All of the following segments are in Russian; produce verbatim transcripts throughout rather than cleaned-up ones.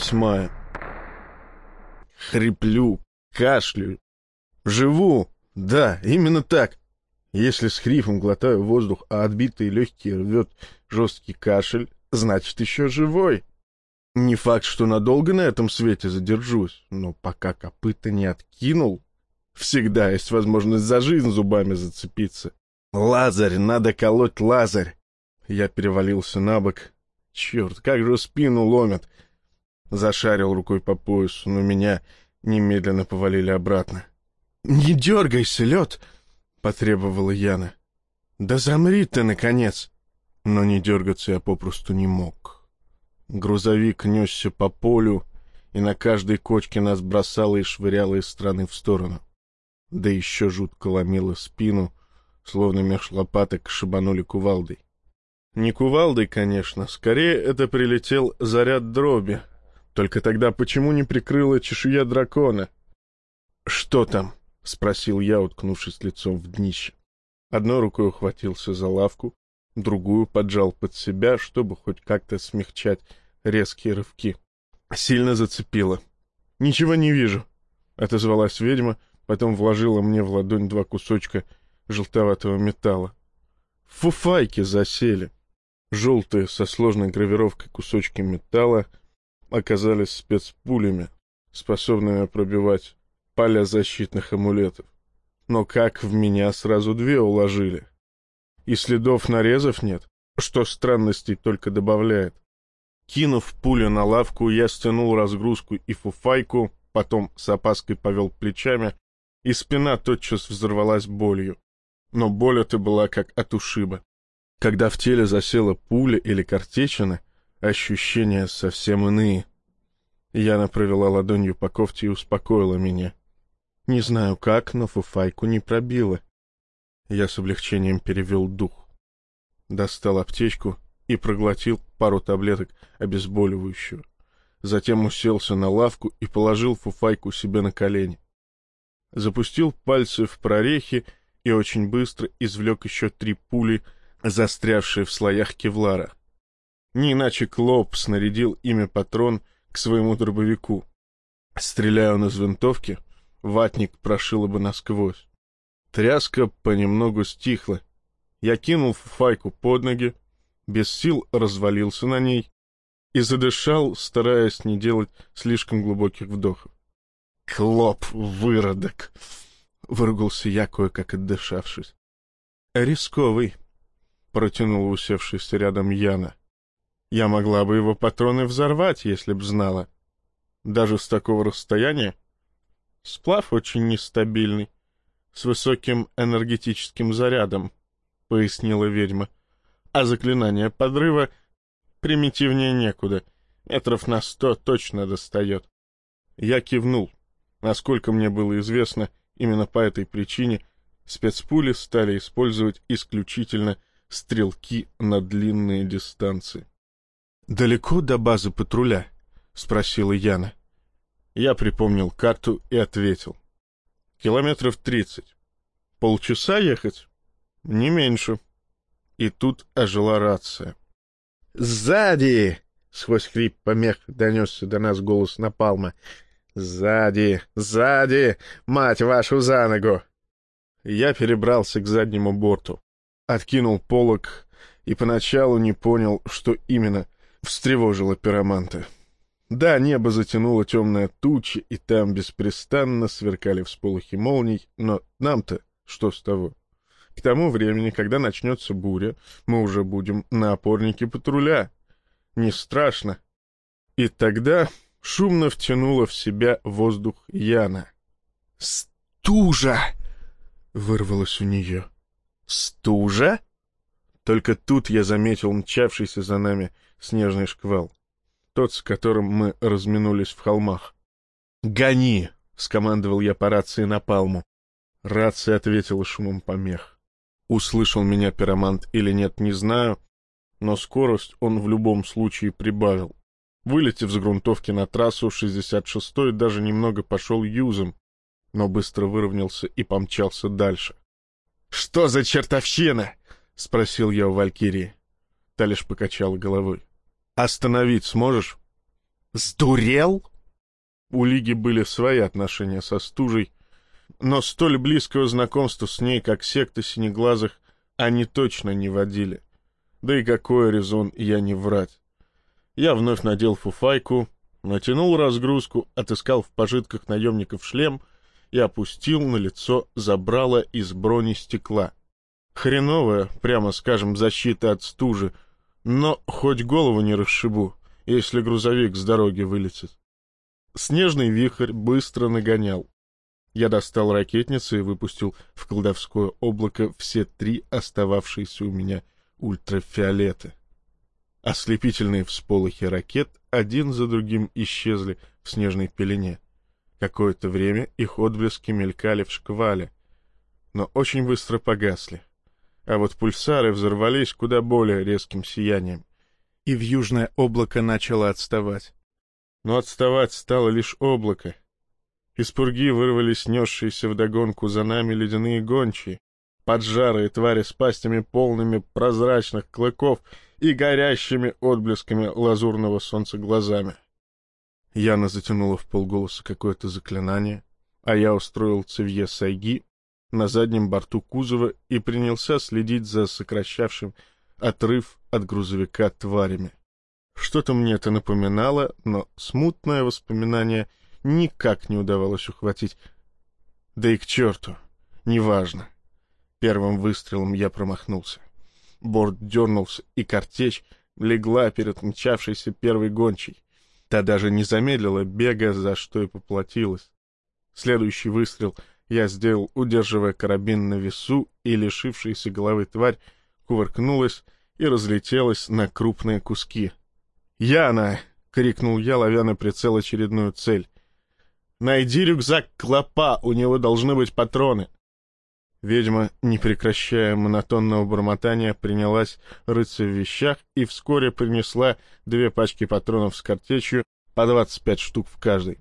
восьмая. Хриплю, кашляю. Живу. Да, именно так. Если с хрипом глотаю воздух, а отбитые легкие рвет жесткий кашель, значит, еще живой. Не факт, что надолго на этом свете задержусь, но пока копыта не откинул, всегда есть возможность за жизнь зубами зацепиться. Лазарь, надо колоть лазарь. Я перевалился на бок. Черт, как же спину ломят. Зашарил рукой по поясу, но меня немедленно повалили обратно. — Не дергайся, лед! — потребовала Яна. — Да замри ты, наконец! Но не дергаться я попросту не мог. Грузовик несся по полю, и на каждой кочке нас бросало и швыряло из стороны в сторону. Да еще жутко ломило спину, словно меж лопаток шибанули кувалдой. Не кувалдой, конечно, скорее это прилетел заряд дроби. Только тогда почему не прикрыла чешуя дракона? — Что там? — спросил я, уткнувшись лицом в днище. Одной рукой ухватился за лавку, другую поджал под себя, чтобы хоть как-то смягчать резкие рывки. Сильно зацепило. — Ничего не вижу, — отозвалась ведьма, потом вложила мне в ладонь два кусочка желтоватого металла. Фуфайки засели. Желтые со сложной гравировкой кусочки металла оказались спецпулями, способными пробивать поля защитных амулетов. Но как в меня сразу две уложили? И следов нарезов нет, что странностей только добавляет. Кинув пулю на лавку, я стянул разгрузку и фуфайку, потом с опаской повел плечами, и спина тотчас взорвалась болью. Но боль эта была как от ушиба. Когда в теле засела пуля или картечина, ощущения совсем иные. Яна провела ладонью по кофте и успокоила меня. Не знаю как, но фуфайку не пробила. Я с облегчением перевел дух. Достал аптечку и проглотил пару таблеток обезболивающего. Затем уселся на лавку и положил фуфайку себе на колени. Запустил пальцы в прорехи и очень быстро извлек еще три пули, застрявшие в слоях кевлара. Не иначе Клоп снарядил ими патрон к своему дробовику. Стреляя он из винтовки, ватник прошило бы насквозь. Тряска понемногу стихла. Я кинул фуфайку под ноги, без сил развалился на ней и задышал, стараясь не делать слишком глубоких вдохов. — Клоп, выродок! — выругался я, кое-как отдышавшись. — Рисковый, — протянула усевшаяся рядом Яна. — Я могла бы его патроны взорвать, если б знала. Даже с такого расстояния. Сплав очень нестабильный, с высоким энергетическим зарядом, — пояснила ведьма. А заклинание подрыва примитивнее некуда, метров на сто точно достает. Я кивнул. Насколько мне было известно, именно по этой причине спецпули стали использовать исключительно стрелки на длинные дистанции. — Далеко до базы патруля? — спросила Яна. Я припомнил карту и ответил. — Километров тридцать. Полчаса ехать? — Не меньше. И тут ожила рация. «Сзади!» — сквозь хрип помех донесся до нас голос Напалма. «Сзади! Сзади! Мать вашу за ногу!» Я перебрался к заднему борту, откинул полог и поначалу не понял, что именно встревожило пироманта. Да, небо затянуло темная туча, и там беспрестанно сверкали всполохи молний, но нам-то что с того? К тому времени, когда начнется буря, мы уже будем на опорнике патруля. Не страшно. И тогда шумно втянула в себя воздух Яна. «Стужа!» — вырвалось у нее. «Стужа?» Только тут я заметил мчавшийся за нами снежный шквал. Тот, с которым мы разминулись в холмах. «Гони!» — скомандовал я по рации Напалму. Рация ответила шумом помех. Услышал меня пиромант или нет, не знаю, но скорость он в любом случае прибавил. Вылетев с грунтовки на трассу, шестьдесят шестой даже немного пошел юзом, но быстро выровнялся и помчался дальше. — Что за чертовщина? — спросил я у Валькирии. Та лишь покачала головой. — Остановить сможешь? Сдурел? У Лиги были свои отношения со стужей, но столь близкого знакомства с ней, как секта синеглазых, они точно не водили. Да и какой резон я не врать. Я вновь надел фуфайку, натянул разгрузку, отыскал в пожитках наемников шлем и опустил на лицо забрало из бронестекла. Хреновая, прямо скажем, защита от стужи, но хоть голову не расшибу, если грузовик с дороги вылетит. Снежный вихрь быстро нагонял. Я достал ракетницу и выпустил в колдовское облако все три остававшиеся у меня ультрафиолеты. Ослепительные всполохи ракет один за другим исчезли в снежной пелене. Какое-то время их отблески мелькали в шквале, но очень быстро погасли. А вот пульсары взорвались куда более резким сиянием, и в южное облако начало отставать. Но отставать стало лишь облако. Из пурги вырвались несшиеся вдогонку за нами ледяные гончие, поджарые твари с пастями полными прозрачных клыков и горящими отблесками лазурного солнца глазами. Яна затянула вполголоса какое-то заклинание, а я устроил цевье сайги на заднем борту кузова и принялся следить за сокращавшим отрыв от грузовика тварями. Что-то мне это напоминало, но смутное воспоминание никак не удавалось ухватить. Да и к черту, неважно. Первым выстрелом я промахнулся. Борт дернулся, и картечь легла перед мчавшейся первой гончей. Та даже не замедлила бега, за что и поплатилась. Следующий выстрел я сделал, удерживая карабин на весу, и лишившаяся головы тварь кувыркнулась и разлетелась на крупные куски. «Яна!» — крикнул я, ловя на прицел очередную цель. «Найди рюкзак клопа, у него должны быть патроны!» Ведьма, не прекращая монотонного бормотания, принялась рыться в вещах и вскоре принесла две пачки патронов с картечью, по двадцать пять штук в каждой.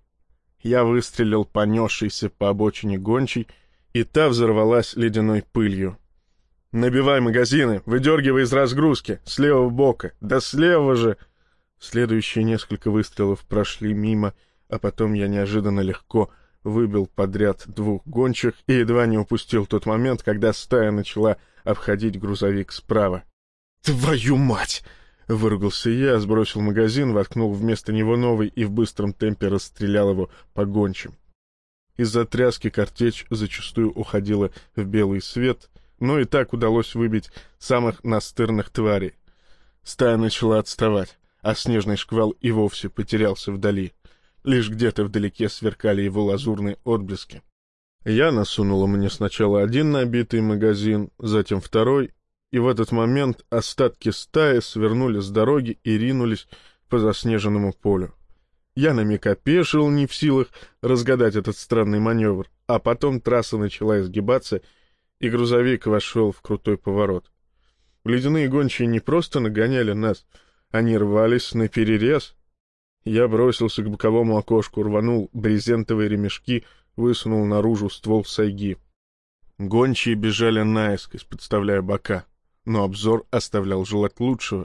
Я выстрелил по несшейся по обочине гончей, и та взорвалась ледяной пылью. «Набивай магазины, выдергивай из разгрузки, с левого бока, да с левого же!» Следующие несколько выстрелов прошли мимо, а потом я неожиданно легко выбил подряд двух гончих и едва не упустил тот момент, когда стая начала обходить грузовик справа. «Твою мать!» — выругался я, сбросил магазин, воткнул вместо него новый и в быстром темпе расстрелял его по гончим. Из-за тряски картечь зачастую уходила в белый свет, но и так удалось выбить самых настырных тварей. Стая начала отставать, а снежный шквал и вовсе потерялся вдали. Лишь где-то вдалеке сверкали его лазурные отблески. Я насунула мне сначала один набитый магазин, затем второй, и в этот момент остатки стаи свернули с дороги и ринулись по заснеженному полю. Я на миг опешил, не в силах разгадать этот странный маневр, а потом трасса начала изгибаться, и грузовик вошел в крутой поворот. Ледяные гончие не просто нагоняли нас, они рвались наперерез. Я бросился к боковому окошку, рванул брезентовые ремешки, высунул наружу ствол сайги. Гончие бежали наискось, подставляя бока, но обзор оставлял желать лучшего.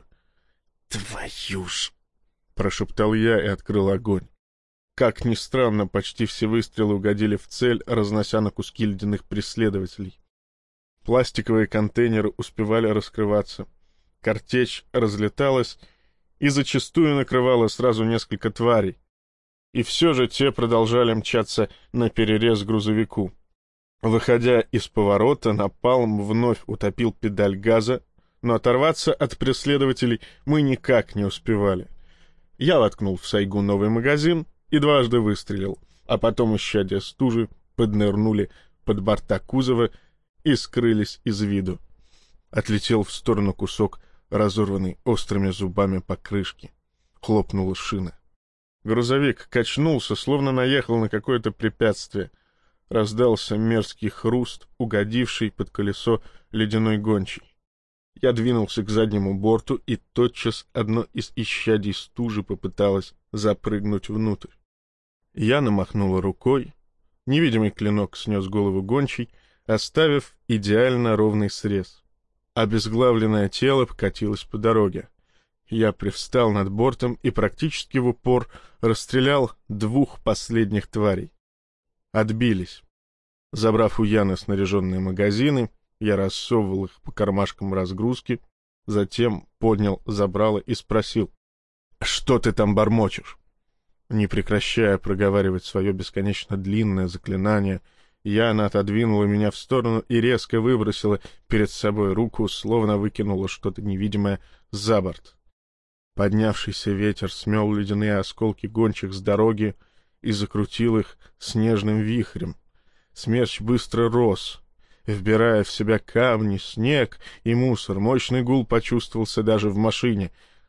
«Твою ж!» — прошептал я и открыл огонь. Как ни странно, почти все выстрелы угодили в цель, разнося на куски ледяных преследователей. Пластиковые контейнеры успевали раскрываться. Картечь разлеталась и зачастую накрывала сразу несколько тварей. И все же те продолжали мчаться наперерез грузовику. Выходя из поворота, напалм вновь утопил педаль газа, но оторваться от преследователей мы никак не успевали. Я воткнул в сайгу новый магазин и дважды выстрелил, а потом исчадия стужи поднырнули под борта кузова и скрылись из виду. Отлетел в сторону кусок, разорванный острыми зубами покрышки. Хлопнула шина. Грузовик качнулся, словно наехал на какое-то препятствие. Раздался мерзкий хруст, угодивший под колесо ледяной гончей. Я двинулся к заднему борту, и тотчас одно из исчадий стужи попыталось запрыгнуть внутрь. Я намахнула рукой. Невидимый клинок снес голову гончей, оставив идеально ровный срез. Обезглавленное тело покатилось по дороге. Я привстал над бортом и практически в упор расстрелял двух последних тварей. Отбились. Забрав у Яны снаряженные магазины, я рассовывал их по кармашкам разгрузки, затем поднял забрало и спросил: «Что ты там бормочешь?» Не прекращая проговаривать свое бесконечно длинное заклинание, Яна отодвинула меня в сторону и резко выбросила перед собой руку, словно выкинула что-то невидимое за борт. Поднявшийся ветер смел ледяные осколки гончих с дороги и закрутил их снежным вихрем. Смерч быстро рос, вбирая в себя камни, снег и мусор. Мощный гул почувствовался даже в машине.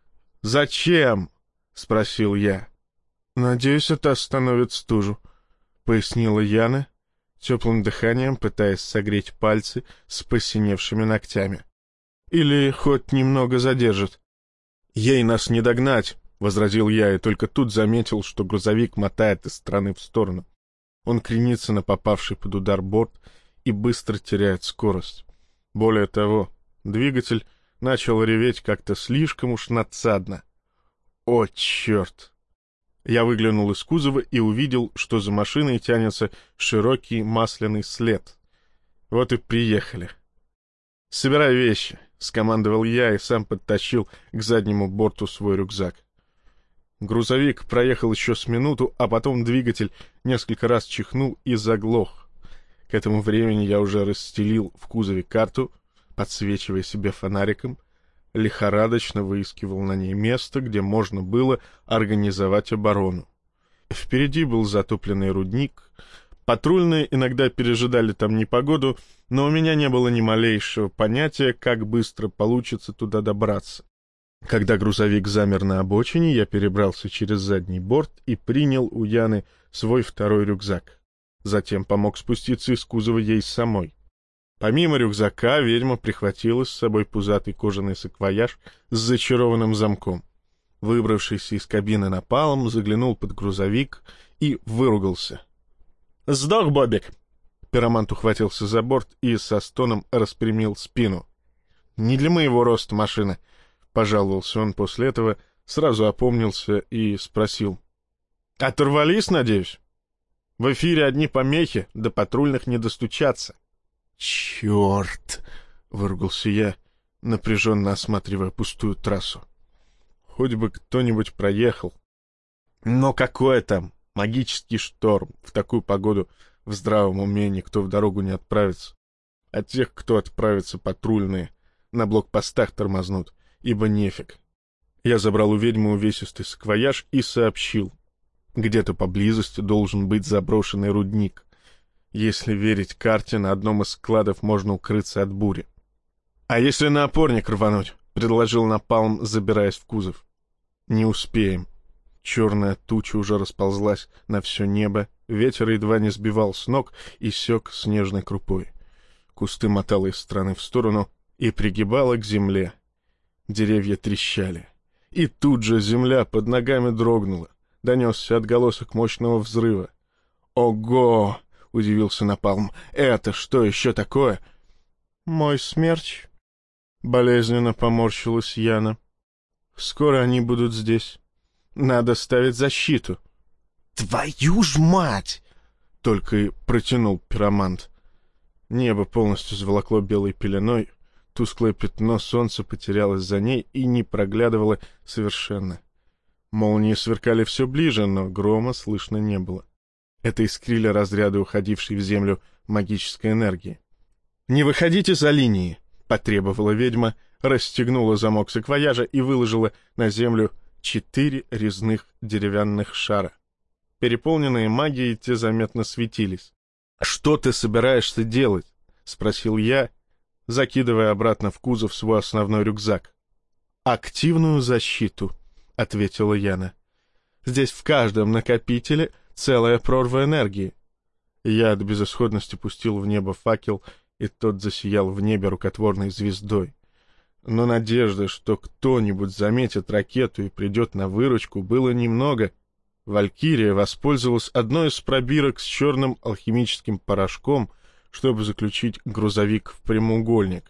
«Зачем?» — спросил я. «Надеюсь, это остановит стужу», — пояснила Яна, теплым дыханием пытаясь согреть пальцы с посиневшими ногтями. «Или хоть немного задержит». «Ей нас не догнать», — возразил я, и только тут заметил, что грузовик мотает из стороны в сторону. Он кренится на попавший под удар борт и быстро теряет скорость. Более того, двигатель начал реветь как-то слишком уж надсадно. «О, черт!» Я выглянул из кузова и увидел, что за машиной тянется широкий масляный след. Вот и приехали. «Собирай вещи», — скомандовал я и сам подтащил к заднему борту свой рюкзак. Грузовик проехал еще с минуту, а потом двигатель несколько раз чихнул и заглох. К этому времени я уже расстелил в кузове карту, подсвечивая себе фонариком, лихорадочно выискивал на ней место, где можно было организовать оборону. Впереди был затопленный рудник. Патрульные иногда пережидали там непогоду, но у меня не было ни малейшего понятия, как быстро получится туда добраться. Когда грузовик замер на обочине, я перебрался через задний борт и принял у Яны свой второй рюкзак. Затем помог спуститься из кузова ей самой. Помимо рюкзака, ведьма прихватила с собой пузатый кожаный саквояж с зачарованным замком. Выбравшийся из кабины напалм заглянул под грузовик и выругался. «Сдох, Бобик!» Пиромант ухватился за борт и со стоном распрямил спину. «Не для моего роста машина», — пожаловался он после этого, сразу опомнился и спросил. «Оторвались, надеюсь? В эфире одни помехи, до патрульных не достучаться». «Черт!» — выругался я, напряженно осматривая пустую трассу. «Хоть бы кто-нибудь проехал». «Но какое там? Магический шторм. В такую погоду в здравом уме никто в дорогу не отправится. А тех, кто отправится, патрульные, на блокпостах тормознут, ибо нефиг». Я забрал у ведьмы увесистый саквояж и сообщил. Где-то поблизости должен быть заброшенный рудник. Если верить карте, на одном из складов можно укрыться от бури. «А если на опорник рвануть?» — предложил напалм, забираясь в кузов. «Не успеем». Черная туча уже расползлась на все небо, ветер едва не сбивал с ног и сёк снежной крупой. Кусты мотало из стороны в сторону и пригибало к земле. Деревья трещали. И тут же земля под ногами дрогнула. Донесся отголосок мощного взрыва. «Ого!» — удивился напалм. «Это что еще такое?» «Мой смерч», — болезненно поморщилась Яна. «Скоро они будут здесь. Надо ставить защиту». «Твою ж мать!» — только и протянул пиромант. Небо полностью заволокло белой пеленой, тусклое пятно солнца потерялось за ней и не проглядывало совершенно. Молнии сверкали все ближе, но грома слышно не было. Это искрили разряды уходившей в землю магической энергии. «Не выходите за линии!» — потребовала ведьма, расстегнула замок саквояжа и выложила на землю четыре резных деревянных шара. Переполненные магией, те заметно светились. «Что ты собираешься делать?» — спросил я, закидывая обратно в кузов свой основной рюкзак. «Активную защиту», — ответила Яна. «Здесь в каждом накопителе целая прорва энергии». Я от безысходности пустил в небо факел, и тот засиял в небе рукотворной звездой. Но надежды, что кто-нибудь заметит ракету и придет на выручку, было немного. Валькирия воспользовалась одной из пробирок с черным алхимическим порошком, чтобы заключить грузовик в прямоугольник.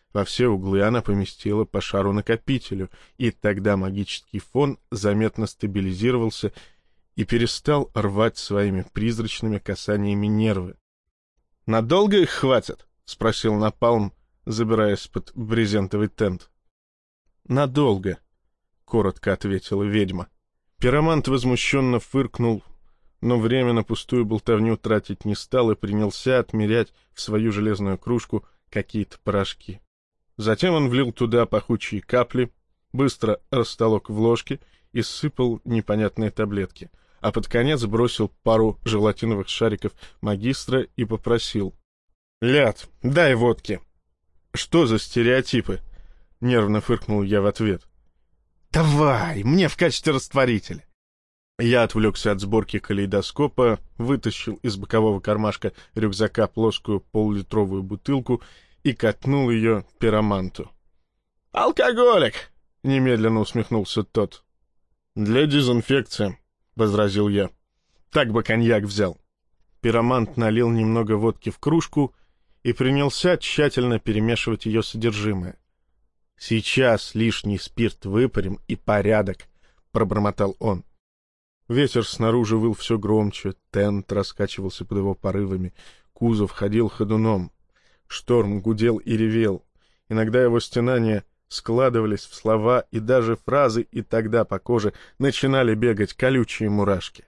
Во все углы она поместила по шару-накопителю, и тогда магический фон заметно стабилизировался и перестал рвать своими призрачными касаниями нервы. «Надолго их хватит?» — спросил Напалм, забираясь под брезентовый тент. «Надолго», — коротко ответила ведьма. Пиромант возмущенно фыркнул, но время на пустую болтовню тратить не стал и принялся отмерять в свою железную кружку какие-то порошки. Затем он влил туда пахучие капли, быстро растолок в ложке и сыпал непонятные таблетки, а под конец бросил пару желатиновых шариков магистра и попросил: «Ляд, дай водки». «Что за стереотипы?» — нервно фыркнул я в ответ. «Давай, мне в качестве растворителя». Я отвлекся от сборки калейдоскопа, вытащил из бокового кармашка рюкзака плоскую полулитровую бутылку и катнул ее пироманту. «Алкоголик!» — немедленно усмехнулся тот. «Для дезинфекции», — возразил я. «Так бы коньяк взял». Пиромант налил немного водки в кружку и принялся тщательно перемешивать ее содержимое. «Сейчас лишний спирт выпарим и порядок», — пробормотал он. Ветер снаружи выл все громче, тент раскачивался под его порывами, кузов ходил ходуном. Шторм гудел и ревел. Иногда его стенания складывались в слова и даже фразы, и тогда по коже начинали бегать колючие мурашки.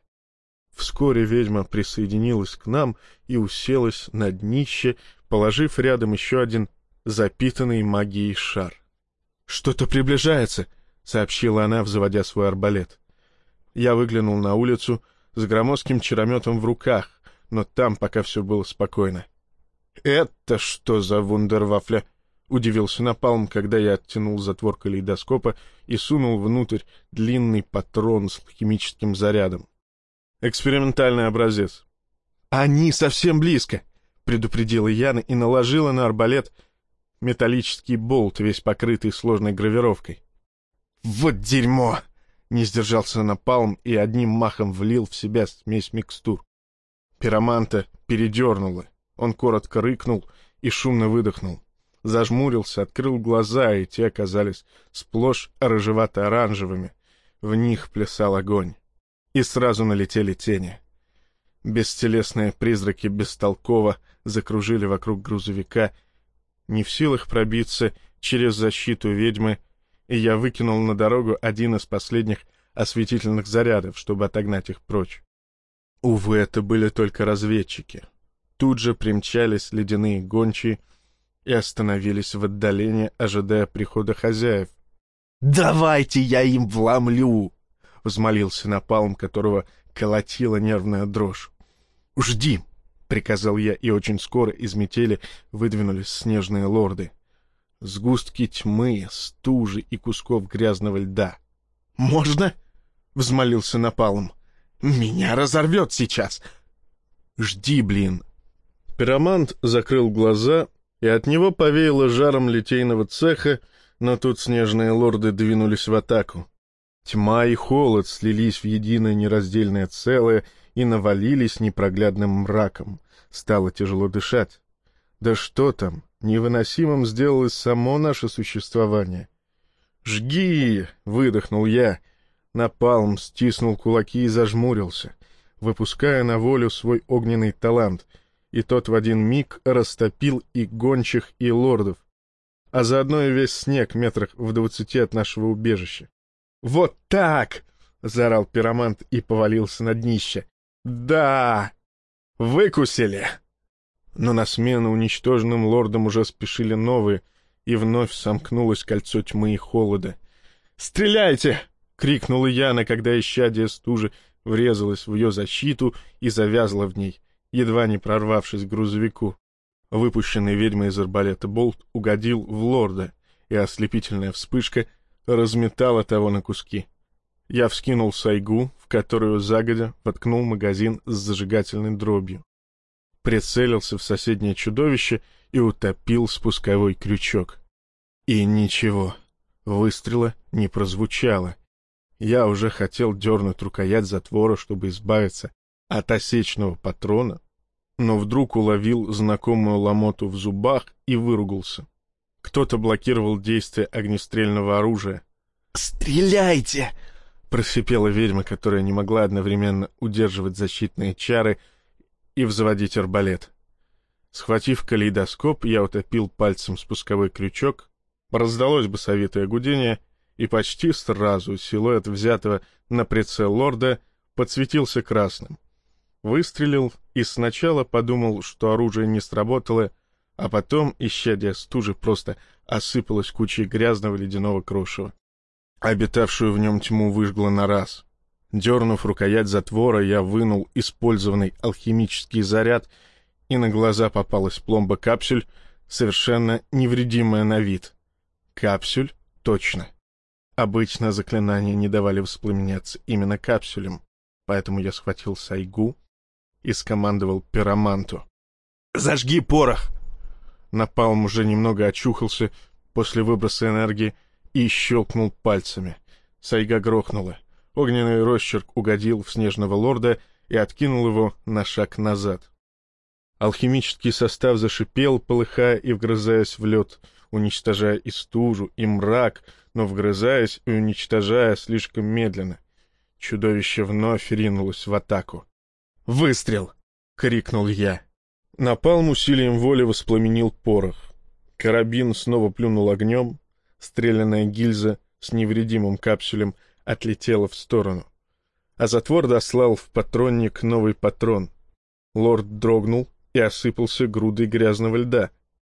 Вскоре ведьма присоединилась к нам и уселась на днище, положив рядом еще один запитанный магией шар. «Что-то приближается», — сообщила она, взводя свой арбалет. Я выглянул на улицу с громоздким чарометом в руках, но там пока все было спокойно. «Это что за вундервафля?» — удивился Напалм, когда я оттянул затвор калейдоскопа и сунул внутрь длинный патрон с химическим зарядом. «Экспериментальный образец». «Они совсем близко!» — предупредила Яна и наложила на арбалет металлический болт, весь покрытый сложной гравировкой. «Вот дерьмо!» — не сдержался Напалм и одним махом влил в себя смесь микстур. Пироманта передернуло. Он коротко рыкнул и шумно выдохнул. Зажмурился, открыл глаза, и те оказались сплошь рыжевато-оранжевыми. В них плясал огонь. И сразу налетели тени. Бестелесные призраки бестолково закружили вокруг грузовика, не в силах пробиться через защиту ведьмы, и я выкинул на дорогу один из последних осветительных зарядов, чтобы отогнать их прочь. Увы, это были только разведчики. Тут же примчались ледяные гончие и остановились в отдалении, ожидая прихода хозяев. «Давайте я им вломлю!» — взмолился Напалм, которого колотила нервная дрожь. «Жди!» — приказал я, и очень скоро из метели выдвинулись снежные лорды. Сгустки тьмы, стужи и кусков грязного льда. «Можно?» — взмолился Напалм. «Меня разорвет сейчас!» «Жди, блин!» Пиромант закрыл глаза, и от него повеяло жаром литейного цеха, но тут снежные лорды двинулись в атаку. Тьма и холод слились в единое нераздельное целое и навалились непроглядным мраком. Стало тяжело дышать. Да что там, невыносимым сделалось само наше существование. «Жги!» — выдохнул я. Напалм стиснул кулаки и зажмурился, выпуская на волю свой огненный талант, и тот в один миг растопил и гончих, и лордов, а заодно и весь снег метрах в двадцати от нашего убежища. «Вот так!» — заорал пиромант и повалился на днище. «Да! Выкусили!» Но на смену уничтоженным лордам уже спешили новые, и вновь сомкнулось кольцо тьмы и холода. «Стреляйте!» — крикнула Яна, когда исчадие стужи врезалась в ее защиту и завязла в ней, едва не прорвавшись к грузовику. Выпущенный ведьмой из арбалета болт угодил в лорда, и ослепительная вспышка разметала того на куски. Я вскинул сайгу, в которую загодя воткнул магазин с зажигательной дробью. Прицелился в соседнее чудовище и утопил спусковой крючок. И ничего, выстрела не прозвучало. Я уже хотел дернуть рукоять затвора, чтобы избавиться от осечного патрона, но вдруг уловил знакомую ломоту в зубах и выругался. Кто-то блокировал действие огнестрельного оружия. «Стреляйте!» — просипела ведьма, которая не могла одновременно удерживать защитные чары и взводить арбалет. Схватив калейдоскоп, я утопил пальцем спусковой крючок, раздалось басовитое гудение, и почти сразу силуэт взятого на прицел лорда подсветился красным. Выстрелил и сначала подумал, что оружие не сработало, а потом исчадие стужи просто осыпалось кучей грязного ледяного крошева. Обитавшую в нем тьму выжгло на раз. Дернув рукоять затвора, я вынул использованный алхимический заряд, и на глаза попалась пломба капсюль, совершенно невредимая на вид. Капсюль? Точно. Обычно заклинания не давали воспламеняться именно капсюлем, поэтому я схватил сайгу и скомандовал пироманту: «Зажги порох!» Напалм уже немного очухался после выброса энергии и щелкнул пальцами. Сайга грохнула. Огненный росчерк угодил в снежного лорда и откинул его на шаг назад. Алхимический состав зашипел, полыхая и вгрызаясь в лед, уничтожая и стужу, и мрак, но вгрызаясь и уничтожая слишком медленно. Чудовище вновь ринулось в атаку. «Выстрел!» — крикнул я. Напалм усилием воли воспламенил порох. Карабин снова плюнул огнем. Стрелянная гильза с невредимым капсюлем отлетела в сторону. А затвор дослал в патронник новый патрон. Лорд дрогнул и осыпался грудой грязного льда.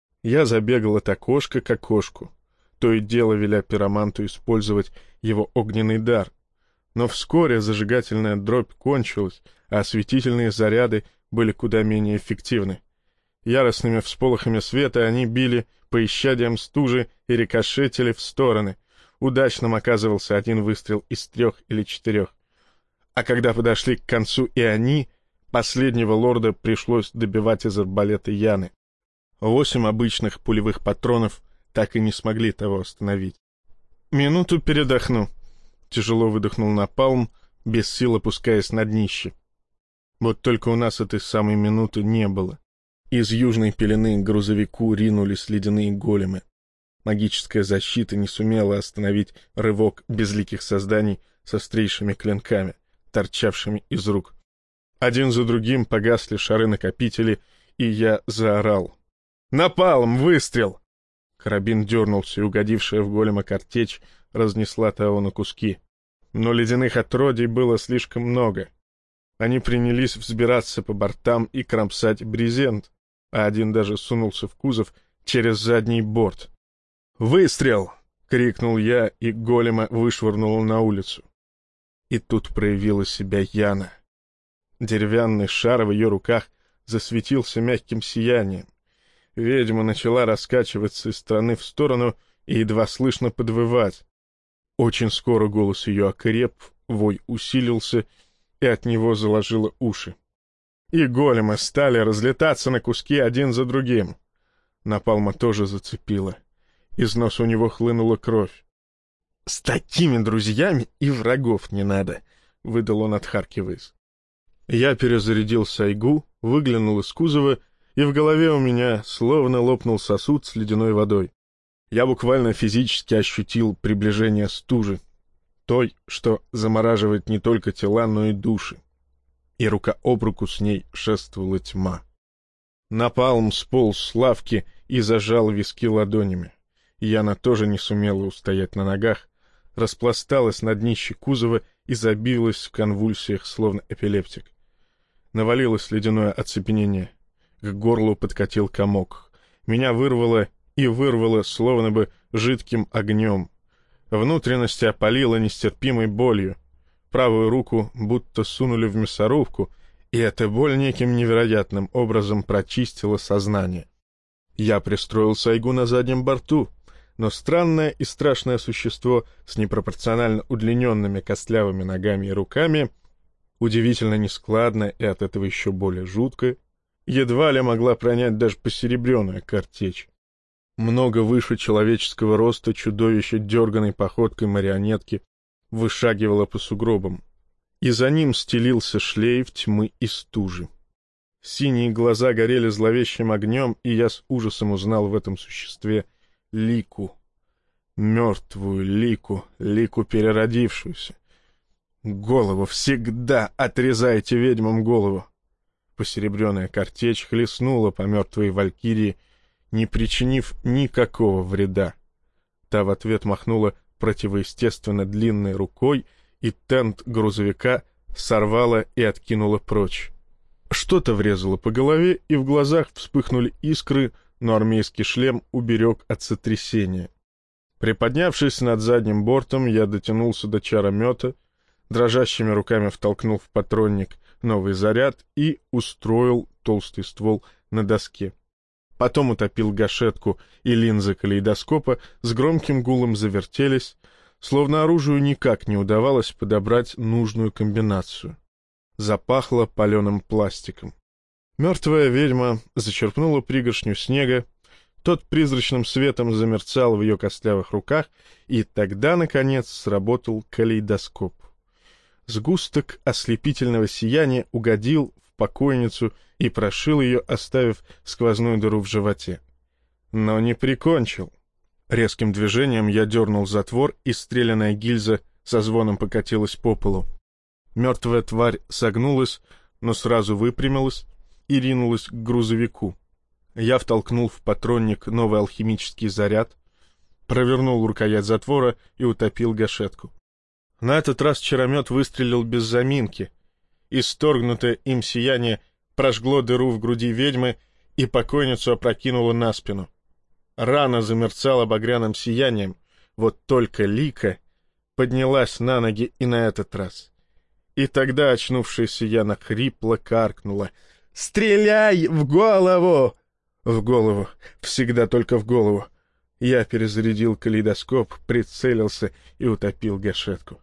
Я забегал от окошка к окошку, то и дело веля пироманту использовать его огненный дар. Но вскоре зажигательная дробь кончилась, а осветительные заряды были куда менее эффективны. Яростными всполохами света они били по исчадиям стужи и рикошетили в стороны. Удачным оказывался один выстрел из трех или четырех. А когда подошли к концу и они, последнего лорда пришлось добивать из арбалета Яны. Восемь обычных пулевых патронов так и не смогли того остановить. «Минуту передохну», — тяжело выдохнул Напалм, без сил опускаясь на днище. Вот только у нас этой самой минуты не было. Из южной пелены к грузовику ринулись ледяные големы. Магическая защита не сумела остановить рывок безликих созданий с острейшими клинками, торчавшими из рук. Один за другим погасли шары-накопители, и я заорал: «Напалм! Выстрел!» Карабин дернулся, и угодившая в голема картечь разнесла того на куски. Но ледяных отродий было слишком много. Они принялись взбираться по бортам и кромсать брезент, а один даже сунулся в кузов через задний борт. «Выстрел!» — крикнул я, и голема вышвырнуло на улицу. И тут проявила себя Яна. Деревянный шар в ее руках засветился мягким сиянием. Ведьма начала раскачиваться из стороны в сторону и едва слышно подвывать. Очень скоро голос ее окреп, вой усилился, и от него заложило уши. И големы стали разлетаться на куски один за другим. Напалма тоже зацепила. Из носа у него хлынула кровь. «С такими друзьями и врагов не надо», — выдал он, отхаркиваясь. Я перезарядил сайгу, выглянул из кузова, и в голове у меня словно лопнул сосуд с ледяной водой. Я буквально физически ощутил приближение стужи, той, что замораживает не только тела, но и души. И рука об руку с ней шествовала тьма. Напалм сполз с лавки и зажал виски ладонями. Яна тоже не сумела устоять на ногах, распласталась на днище кузова и забилась в конвульсиях, словно эпилептик. Навалилось ледяное оцепенение. К горлу подкатил комок. Меня вырвало и вырвало, словно бы жидким огнем. Внутренности опалило нестерпимой болью. Правую руку будто сунули в мясорубку, и эта боль неким невероятным образом прочистила сознание. Я пристроил сайгу на заднем борту, но странное и страшное существо с непропорционально удлиненными костлявыми ногами и руками, удивительно нескладное и от этого еще более жуткое, едва ли могла пронять даже посеребренная картечь. Много выше человеческого роста чудовище дерганой походкой марионетки вышагивало по сугробам, и за ним стелился шлейф тьмы и стужи. Синие глаза горели зловещим огнем, и я с ужасом узнал в этом существе Лику. Мертвую Лику, Лику переродившуюся. Голову всегда отрезайте ведьмам голову. Посеребренная картечь хлестнула по мертвой валькирии, не причинив никакого вреда. Та в ответ махнула противоестественно длинной рукой, и тент грузовика сорвала и откинула прочь. Что-то врезало по голове, и в глазах вспыхнули искры, но армейский шлем уберег от сотрясения. Приподнявшись над задним бортом, я дотянулся до чаромета, дрожащими руками втолкнул в патронник новый заряд и устроил толстый ствол на доске. Потом утопил гашетку, и линзы калейдоскопа с громким гулом завертелись, словно оружию никак не удавалось подобрать нужную комбинацию. Запахло паленым пластиком. Мертвая ведьма зачерпнула пригоршню снега, тот призрачным светом замерцал в ее костлявых руках, и тогда, наконец, сработал калейдоскоп. Сгусток ослепительного сияния угодил в покойницу и прошил ее, оставив сквозную дыру в животе. Но не прикончил. Резким движением я дернул затвор, и стрелянная гильза со звоном покатилась по полу. Мертвая тварь согнулась, но сразу выпрямилась и ринулась к грузовику. Я втолкнул в патронник новый алхимический заряд, провернул рукоять затвора и утопил гашетку. На этот раз чаромет выстрелил без заминки. Исторгнутое им сияние прожгло дыру в груди ведьмы и покойницу опрокинуло на спину. Рана замерцала багряным сиянием, вот только Лика поднялась на ноги и на этот раз. И тогда очнувшаяся Яна хрипло каркнула: «Стреляй в голову!» В голову, всегда только в голову. Я перезарядил калейдоскоп, прицелился и утопил гашетку.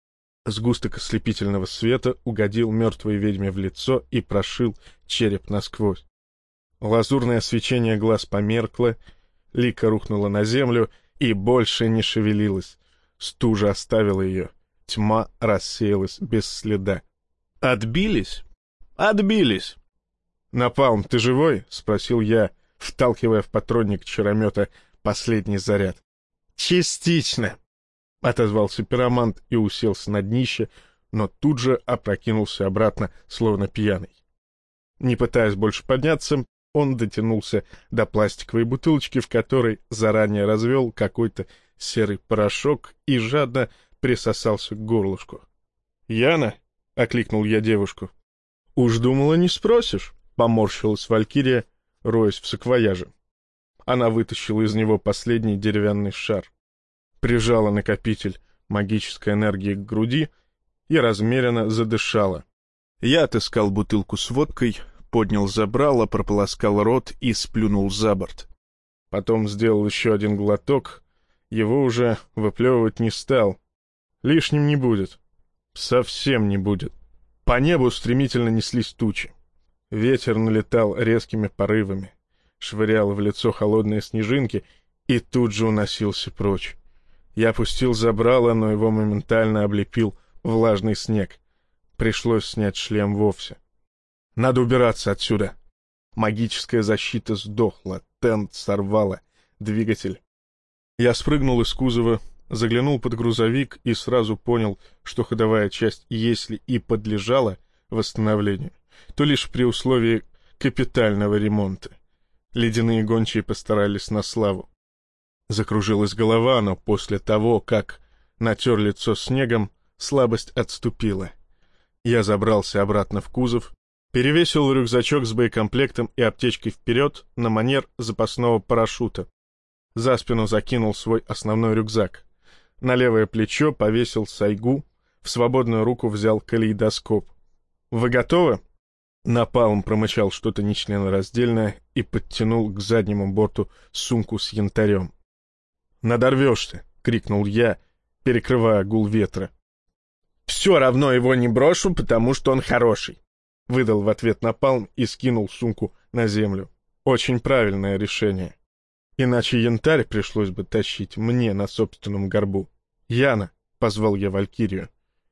Сгусток ослепительного света угодил мертвой ведьме в лицо и прошил череп насквозь. Лазурное свечение глаз померкло, Лика рухнула на землю и больше не шевелилась. Стужа оставила ее, тьма рассеялась без следа. «Отбились? Отбились!» «Напалм, ты живой?» — спросил я, вталкивая в патронник чаромета последний заряд. «Частично!» — отозвался пиромант и уселся на днище, но тут же опрокинулся обратно, словно пьяный. Не пытаясь больше подняться, он дотянулся до пластиковой бутылочки, в которой заранее развел какой-то серый порошок, и жадно присосался к горлышку. «Яна?» — окликнул я девушку. «Уж думала, не спросишь», — поморщилась валькирия, роясь в саквояже. Она вытащила из него последний деревянный шар, прижала накопитель магической энергии к груди и размеренно задышала. Я отыскал бутылку с водкой, поднял забрало, прополоскал рот и сплюнул за борт. Потом сделал еще один глоток, его уже выплевывать не стал. Лишним не будет. Совсем не будет. По небу стремительно неслись тучи. Ветер налетал резкими порывами, швырял в лицо холодные снежинки и тут же уносился прочь. Я опустил забрало, но его моментально облепил влажный снег. Пришлось снять шлем вовсе. Надо убираться отсюда. Магическая защита сдохла, тент сорвала, двигатель. Я спрыгнул из кузова, заглянул под грузовик и сразу понял, что ходовая часть, если и подлежала восстановлению, то лишь при условии капитального ремонта. Ледяные гончие постарались на славу. Закружилась голова, но после того, как натер лицо снегом, слабость отступила. Я забрался обратно в кузов, перевесил рюкзачок с боекомплектом и аптечкой вперед на манер запасного парашюта. За спину закинул свой основной рюкзак. На левое плечо повесил сайгу, в свободную руку взял калейдоскоп. «Вы готовы?» Напалм промычал что-то нечленораздельное и подтянул к заднему борту сумку с янтарем. «Надорвешься!» — крикнул я, перекрывая гул ветра. «Все равно его не брошу, потому что он хороший!» — выдал в ответ Напалм и скинул сумку на землю. Очень правильное решение. Иначе янтарь пришлось бы тащить мне на собственном горбу. «Яна!» — позвал я валькирию.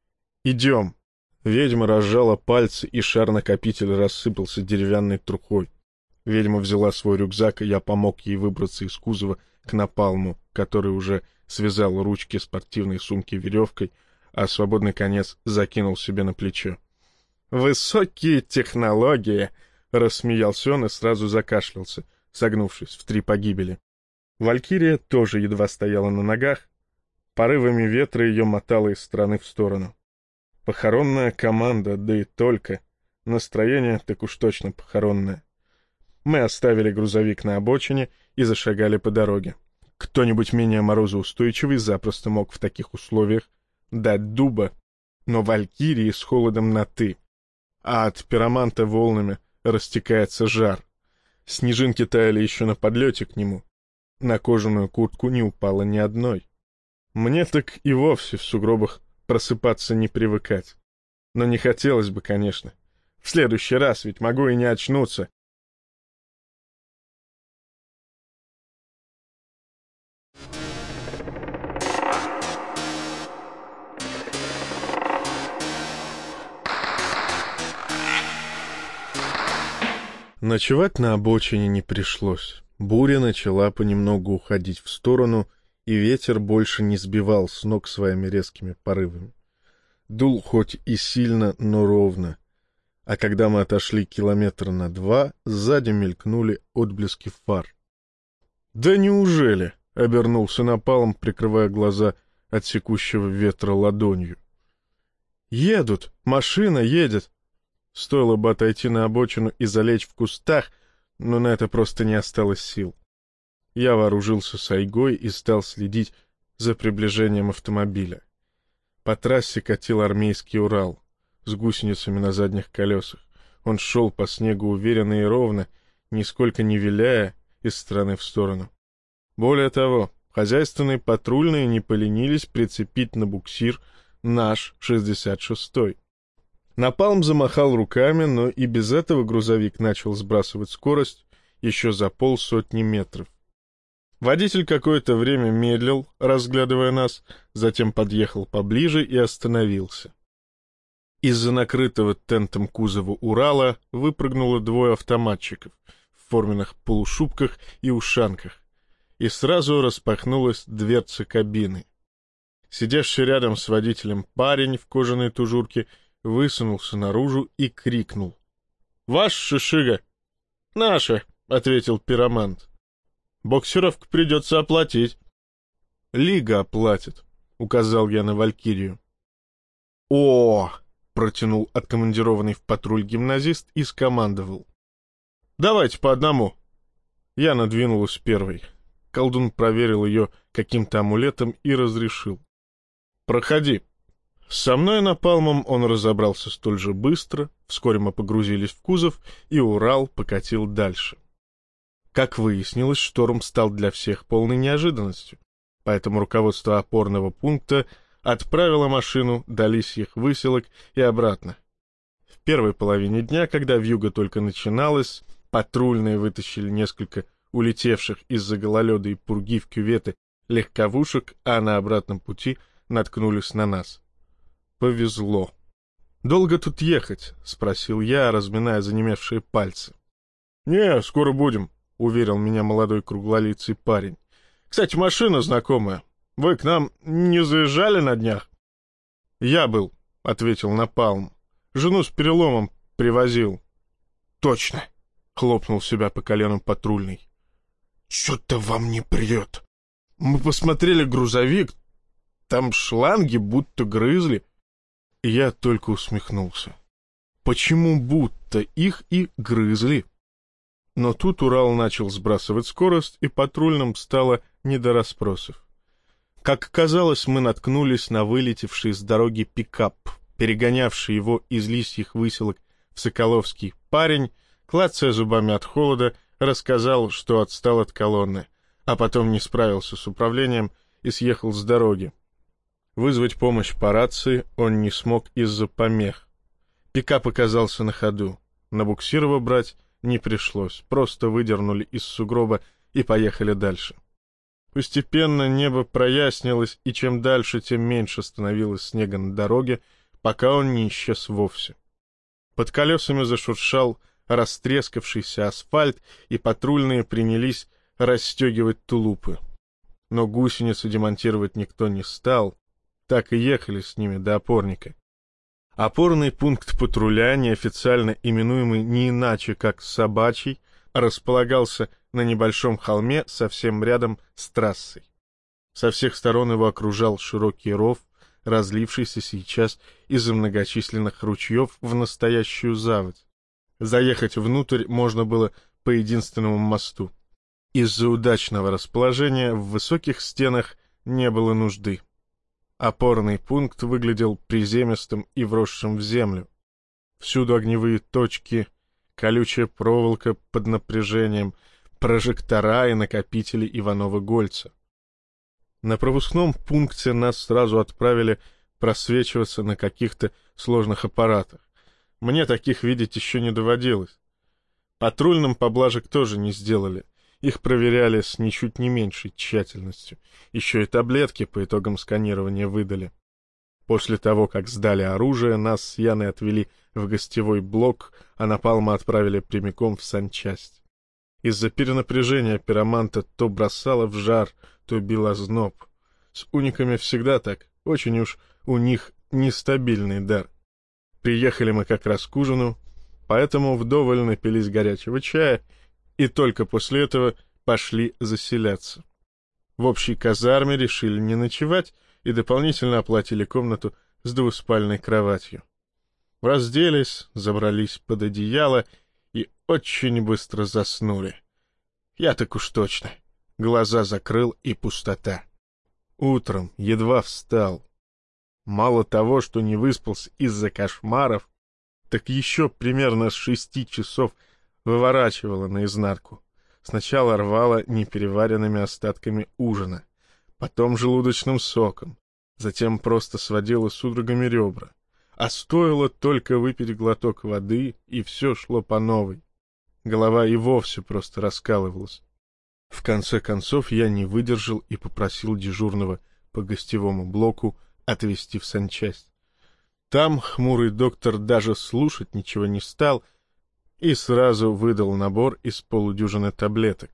«Идем!» Ведьма разжала пальцы, и шар-накопитель рассыпался деревянной трухой. Ведьма взяла свой рюкзак, и я помог ей выбраться из кузова к напалму, который уже связал ручки спортивной сумки веревкой, а свободный конец закинул себе на плечо. «Высокие технологии!» — рассмеялся он и сразу закашлялся, согнувшись в три погибели. Валькирия тоже едва стояла на ногах. Порывами ветра ее мотало из стороны в сторону. Похоронная команда, да и только. Настроение так уж точно похоронное. Мы оставили грузовик на обочине и зашагали по дороге. Кто-нибудь менее морозоустойчивый запросто мог в таких условиях дать дуба, но Валькирии с холодом на «ты», а от пироманта волнами растекается жар. Снежинки таяли еще на подлете к нему. На кожаную куртку не упало ни одной. Мне так и вовсе в сугробах просыпаться не привыкать. Но не хотелось бы, конечно. В следующий раз ведь могу и не очнуться. Ночевать на обочине не пришлось. Буря начала понемногу уходить в сторону, и ветер больше не сбивал с ног своими резкими порывами. Дул хоть и сильно, но ровно. А когда мы отошли километра на два, сзади мелькнули отблески фар. «Да неужели?» — обернулся Напалм, прикрывая глаза от секущего ветра ладонью. «Едут! Машина едет!» Стоило бы отойти на обочину и залечь в кустах, но на это просто не осталось сил. Я вооружился сайгой и стал следить за приближением автомобиля. По трассе катил армейский Урал с гусеницами на задних колесах. Он шел по снегу уверенно и ровно, нисколько не виляя из стороны в сторону. Более того, хозяйственные патрульные не поленились прицепить на буксир наш шестьдесят шестой. Напалм замахал руками, но и без этого грузовик начал сбрасывать скорость еще за полсотни метров. Водитель какое-то время медлил, разглядывая нас, затем подъехал поближе и остановился. Из-за накрытого тентом кузова Урала выпрыгнуло двое автоматчиков в форменных полушубках и ушанках, и сразу распахнулась дверца кабины. Сидящий рядом с водителем парень в кожаной тужурке высунулся наружу и крикнул: «Ваш Шишига!» «Наша!» — ответил пиромант. «Боксировку придется оплатить». «Лига оплатит», — указал я на Валькирию. «О!» — протянул откомандированный в патруль гимназист и скомандовал: «Давайте по одному». Я надвинулась первой. Колдун проверил ее каким-то амулетом и разрешил: «Проходи». Со мной Напалмом он разобрался столь же быстро, вскоре мы погрузились в кузов, и Урал покатил дальше. Как выяснилось, шторм стал для всех полной неожиданностью, поэтому руководство опорного пункта отправило машину до Лисьих Выселок и обратно. В первой половине дня, когда вьюга только начиналась, патрульные вытащили несколько улетевших из-за гололеда и пурги в кюветы легковушек, а на обратном пути наткнулись на нас. Повезло. «Долго тут ехать?» — спросил я, разминая занемевшие пальцы. «Не, скоро будем», — уверил меня молодой круглолицый парень. «Кстати, машина знакомая. Вы к нам не заезжали на днях?» «Я был», — ответил Напалм. «Жену с переломом привозил». «Точно», — хлопнул себя по колену патрульный. «Чё-то вам не прет. Мы посмотрели грузовик, там шланги будто грызли». Я только усмехнулся. Почему будто их и грызли? Но тут Урал начал сбрасывать скорость, и патрульным стало не до расспросов. Как оказалось, мы наткнулись на вылетевший с дороги пикап, перегонявший его из Лисьих Выселок в Соколовский парень, клацая зубами от холода, рассказал, что отстал от колонны, а потом не справился с управлением и съехал с дороги. Вызвать помощь по рации он не смог из-за помех. Пикап оказался на ходу. На буксир его брать не пришлось, просто выдернули из сугроба и поехали дальше. Постепенно небо прояснилось, и чем дальше, тем меньше становилось снега на дороге, пока он не исчез вовсе. Под колесами зашуршал растрескавшийся асфальт, и патрульные принялись расстегивать тулупы. Но гусеницу демонтировать никто не стал, так и ехали с ними до опорника. Опорный пункт патруля, неофициально именуемый не иначе как Собачий, располагался на небольшом холме совсем рядом с трассой. Со всех сторон его окружал широкий ров, разлившийся сейчас из-за многочисленных ручьев в настоящую заводь. Заехать внутрь можно было по единственному мосту. Из-за удачного расположения в высоких стенах не было нужды. Опорный пункт выглядел приземистым и вросшим в землю. Всюду огневые точки, колючая проволока под напряжением, прожектора и накопители Иванова-Гольца. На пропускном пункте нас сразу отправили просвечиваться на каких-то сложных аппаратах. Мне таких видеть еще не доводилось. Патрульным поблажек тоже не сделали. Их проверяли с ничуть не меньшей тщательностью. Еще и таблетки по итогам сканирования выдали. После того, как сдали оружие, нас с Яной отвели в гостевой блок, а Напалма отправили прямиком в санчасть. Из-за перенапряжения пироманта то бросало в жар, то бил озноб. С униками всегда так, очень уж у них нестабильный дар. Приехали мы как раз к ужину, поэтому вдоволь напились горячего чая, и только после этого пошли заселяться. В общей казарме решили не ночевать и дополнительно оплатили комнату с двуспальной кроватью. Разделись, забрались под одеяло и очень быстро заснули. Я так уж точно. Глаза закрыл, и пустота. Утром едва встал. Мало того, что не выспался из-за кошмаров, так еще примерно с шести часов выворачивало наизнанку. Сначала рвало непереваренными остатками ужина, потом желудочным соком, затем просто сводило судорогами ребра. А стоило только выпить глоток воды, и все шло по новой. Голова и вовсе просто раскалывалась. В конце концов я не выдержал и попросил дежурного по гостевому блоку отвезти в санчасть. Там хмурый доктор даже слушать ничего не стал и сразу выдал набор из полудюжины таблеток.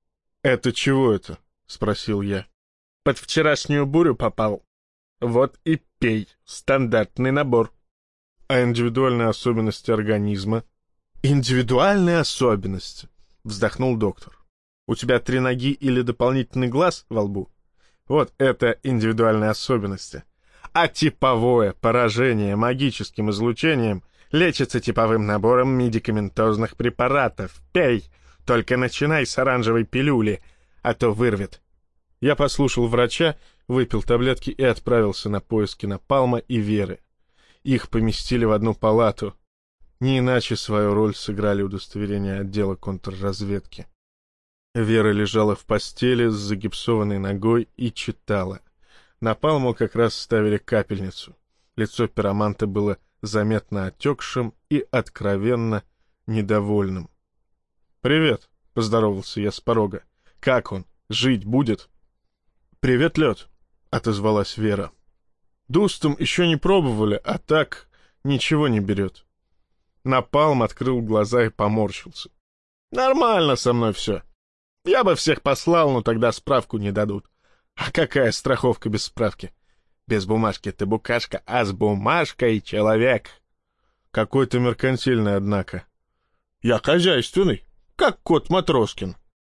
— Это чего это? — спросил я. — Под вчерашнюю бурю попал. Вот и пей. Стандартный набор. — А индивидуальные особенности организма? — Индивидуальные особенности, — вздохнул доктор. — У тебя три ноги или дополнительный глаз во лбу? Вот это индивидуальные особенности. А типовое поражение магическим излучением лечится типовым набором медикаментозных препаратов. Пей, только начинай с оранжевой пилюли, а то вырвет. Я послушал врача, выпил таблетки и отправился на поиски Напалма и Веры. Их поместили в одну палату. Не иначе свою роль сыграли удостоверения отдела контрразведки. Вера лежала в постели с загипсованной ногой и читала. Напалму как раз ставили капельницу. Лицо пироманта было заметно отекшим и откровенно недовольным. — Привет, — поздоровался я с порога. — Как он? Жить будет? — Привет, Лед, — отозвалась Вера. — Дустом еще не пробовали, а так ничего не берет. Напалм открыл глаза и поморщился. — Нормально со мной все. Я бы всех послал, но тогда справку не дадут. А какая страховка без справки? Без бумажки ты букашка, а с бумажкой человек. Какой ты меркантильный, однако. Я хозяйственный, как кот Матроскин.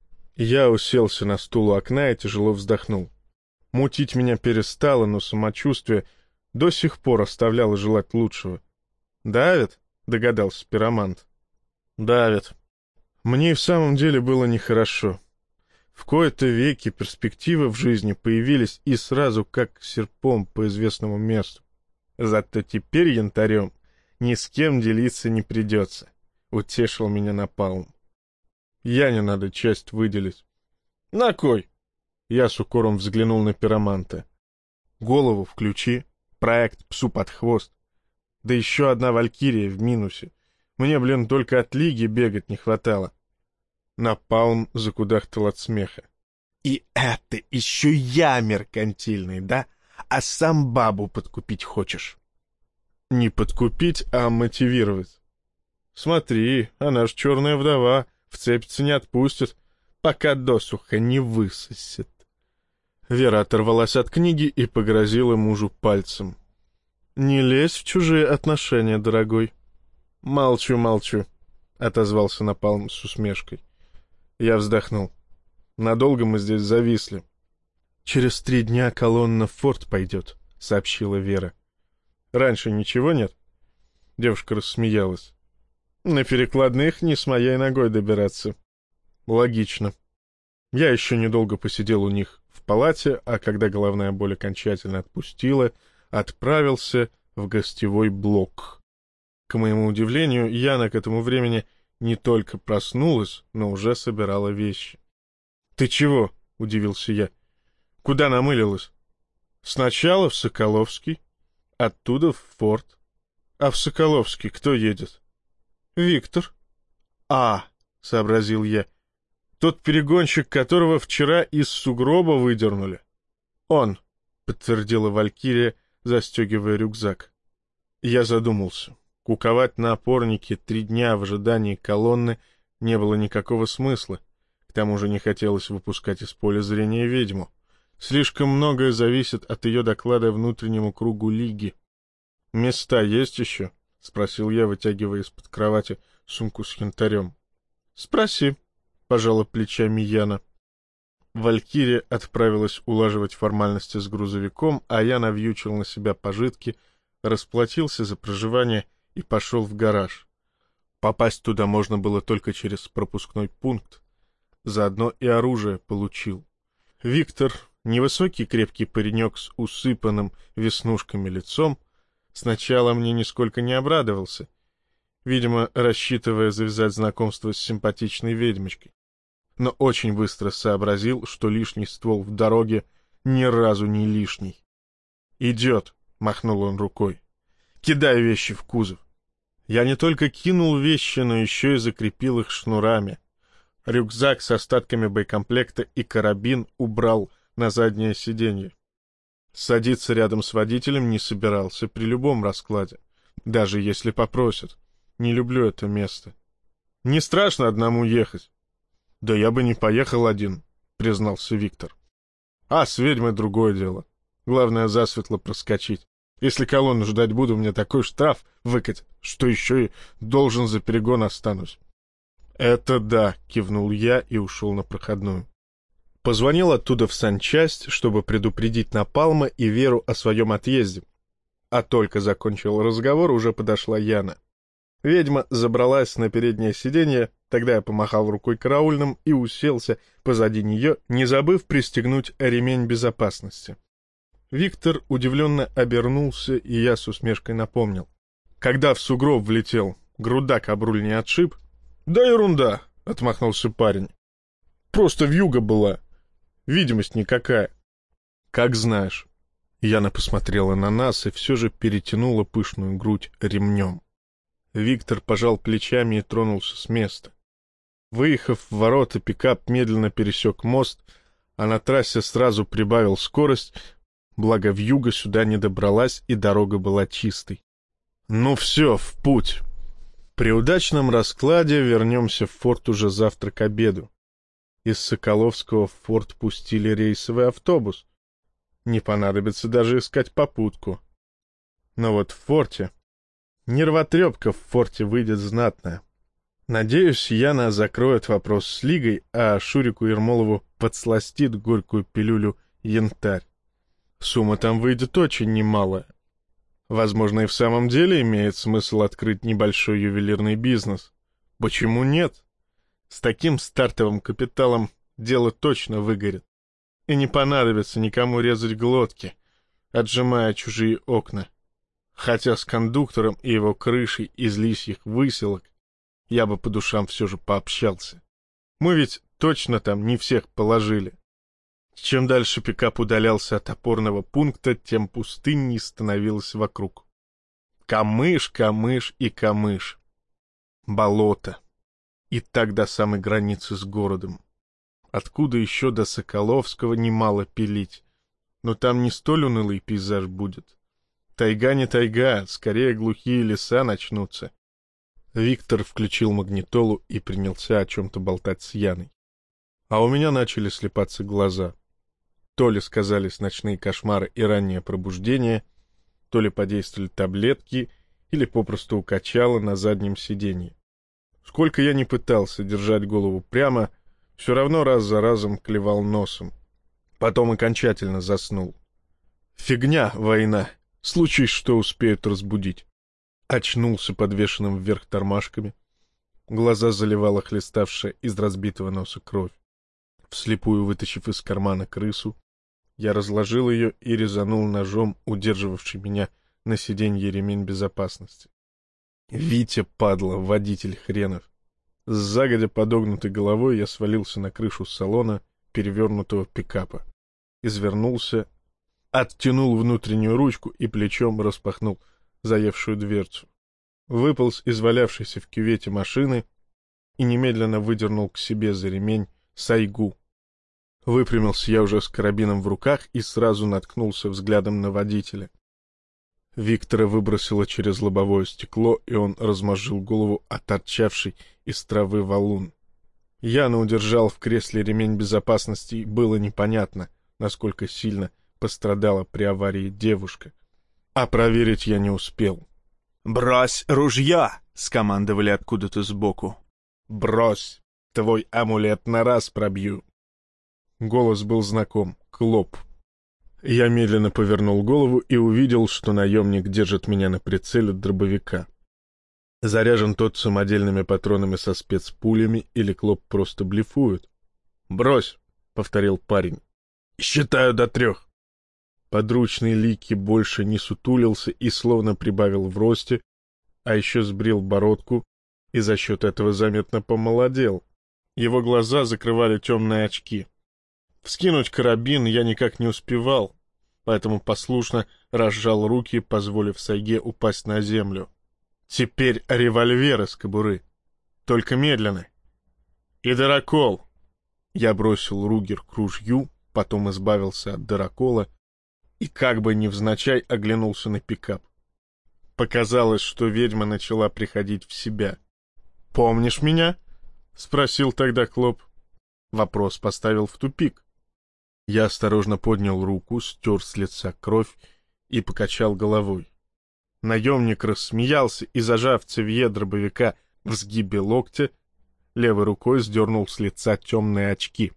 Я уселся на стул у окна и тяжело вздохнул. Мутить меня перестало, но самочувствие до сих пор оставляло желать лучшего. «Давит?» — догадался пиромант. «Давит. Мне и в самом деле было нехорошо. В кои-то веки перспективы в жизни появились и сразу как серпом по известному месту. Зато теперь янтарем ни с кем делиться не придется», — утешил меня Напалм. «Яне надо часть выделить». «На кой?» — я с укором взглянул на пироманта. «Голову включи, проект псу под хвост. Да еще одна валькирия в минусе. Мне, блин, только от лиги бегать не хватало». Напалм закудахтал от смеха. «И это еще я меркантильный, да? А сам бабу подкупить хочешь?» «Не подкупить, а мотивировать». Смотри, она ж черная вдова, вцепится не отпустит, пока досуха не высосет. Вера оторвалась от книги и погрозила мужу пальцем. «Не лезь в чужие отношения, дорогой». «Молчу, молчу», — отозвался Напалм с усмешкой. Я вздохнул. «Надолго мы здесь зависли». «Через три дня колонна в форт пойдет», — сообщила Вера. «Раньше ничего нет?» Девушка рассмеялась. «На перекладных не с моей ногой добираться». «Логично». Я еще недолго посидел у них в палате, а когда головная боль окончательно отпустила, отправился в гостевой блок. К моему удивлению, Яна к этому времени не только проснулась, но уже собирала вещи. «Ты чего?» — удивился я. «Куда намылилась?» «Сначала в Соколовский, оттуда в форт. А в Соколовский кто едет?» «Виктор». «А», — сообразил я, — «тот перегонщик, которого вчера из сугроба выдернули». «Он», — подтвердила Валькирия, застегивая рюкзак. Я задумался. Куковать на опорнике три дня в ожидании колонны не было никакого смысла. К тому же не хотелось выпускать из поля зрения ведьму. Слишком многое зависит от ее доклада внутреннему кругу лиги. «Места есть еще?» — спросил я, вытягивая из-под кровати сумку с янтарем. «Спроси», — пожала плечами Яна. Валькирия отправилась улаживать формальности с грузовиком, а я навьючил на себя пожитки, расплатился за проживание и пошел в гараж. Попасть туда можно было только через пропускной пункт. Заодно и оружие получил. Виктор, невысокий крепкий паренек с усыпанным веснушками лицом, сначала мне нисколько не обрадовался, видимо, рассчитывая завязать знакомство с симпатичной ведьмочкой. Но очень быстро сообразил, что лишний ствол в дороге ни разу не лишний. «Идет», — махнул он рукой. «Кидай вещи в кузов». Я не только кинул вещи, но еще и закрепил их шнурами. Рюкзак с остатками боекомплекта и карабин убрал на заднее сиденье. Садиться рядом с водителем не собирался при любом раскладе, даже если попросят. Не люблю это место. Не страшно одному ехать. Да я бы не поехал один, признался Виктор. А с ведьмой другое дело. Главное засветло проскочить. Если колонну ждать буду, мне такой штраф выкатят, что еще и должен за перегон останусь. «Это да», — кивнул я и ушел на проходную. Позвонил оттуда в санчасть, чтобы предупредить Напалма и Веру о своем отъезде. А только закончил разговор, уже подошла Яна. Ведьма забралась на переднее сиденье, тогда я помахал рукой караульным и уселся позади нее, не забыв пристегнуть ремень безопасности. Виктор удивленно обернулся, и я с усмешкой напомнил. «Когда в сугроб влетел, грудак об руль не отшиб?» «Да ерунда», — отмахнулся парень. «Просто вьюга была. Видимость никакая». «Как знаешь». Яна посмотрела на нас и все же перетянула пышную грудь ремнем. Виктор пожал плечами и тронулся с места. Выехав в ворота, пикап медленно пересек мост, а на трассе сразу прибавил скорость, благо вьюга сюда не добралась и дорога была чистой. «Ну все, в путь». При удачном раскладе вернемся в форт уже завтра к обеду. Из Соколовского в форт пустили рейсовый автобус. Не понадобится даже искать попутку. Но вот в форте... Нервотрепка в форте выйдет знатная. Надеюсь, Яна закроет вопрос с Лигой, а Шурику Ермолову подсластит горькую пилюлю янтарь. Сумма там выйдет очень немалая. Возможно, и в самом деле имеет смысл открыть небольшой ювелирный бизнес. Почему нет? С таким стартовым капиталом дело точно выгорит. И не понадобится никому резать глотки, отжимая чужие окна. Хотя с кондуктором и его крышей из лисьих выселок я бы по душам все же пообщался. Мы ведь точно там не всех положили. Чем дальше пикап удалялся от опорного пункта, тем пустынней становилось вокруг. Камыш, камыш и камыш. Болото. И так до самой границы с городом. Откуда еще до Соколовского немало пилить. Но там не столь унылый пейзаж будет. Тайга не тайга, скорее глухие леса начнутся. Виктор включил магнитолу и принялся о чем-то болтать с Яной. А у меня начали слепаться глаза. То ли сказались ночные кошмары и раннее пробуждение, то ли подействовали таблетки, или попросту укачало на заднем сиденье. Сколько я ни пытался держать голову прямо, все равно раз за разом клевал носом. Потом окончательно заснул. Фигня, война. Случай, что успеют разбудить. Очнулся подвешенным вверх тормашками. Глаза заливала хлеставшая из разбитого носа кровь. Вслепую вытащив из кармана крысу, я разложил ее и резанул ножом, удерживавший меня на сиденье ремень безопасности. Витя, падла, водитель хренов. С загодя подогнутой головой я свалился на крышу салона перевернутого пикапа. Извернулся, оттянул внутреннюю ручку и плечом распахнул заевшую дверцу. Выполз из валявшейся в кювете машины и немедленно выдернул к себе за ремень сайгу. Выпрямился я уже с карабином в руках и сразу наткнулся взглядом на водителя. Виктора выбросило через лобовое стекло, и он размозжил голову о торчавший из травы валун. Яна удержал в кресле ремень безопасности, и было непонятно, насколько сильно пострадала при аварии девушка. А проверить я не успел. «Брось ружья!» — скомандовали откуда-то сбоку. «Брось! Твой амулет на раз пробью!» Голос был знаком. Клоп. Я медленно повернул голову и увидел, что наемник держит меня на прицеле дробовика. Заряжен тот самодельными патронами со спецпулями, или Клоп просто блефует? «Брось!» — повторил парень. «Считаю до трех!» Подручный Лики больше не сутулился и словно прибавил в росте, а еще сбрил бородку и за счет этого заметно помолодел. Его глаза закрывали темные очки. Вскинуть карабин я никак не успевал, поэтому послушно разжал руки, позволив сайге упасть на землю. Теперь револьвер из кобуры. Только медленно. И дырокол. Я бросил ругер к ружью, потом избавился от дырокола и как бы невзначай оглянулся на пикап. Показалось, что ведьма начала приходить в себя. «Помнишь меня?» — спросил тогда Клоп. Вопрос поставил в тупик. Я осторожно поднял руку, стер с лица кровь и покачал головой. Наемник рассмеялся и, зажав цевье дробовика в сгибе локтя, левой рукой сдернул с лица темные очки.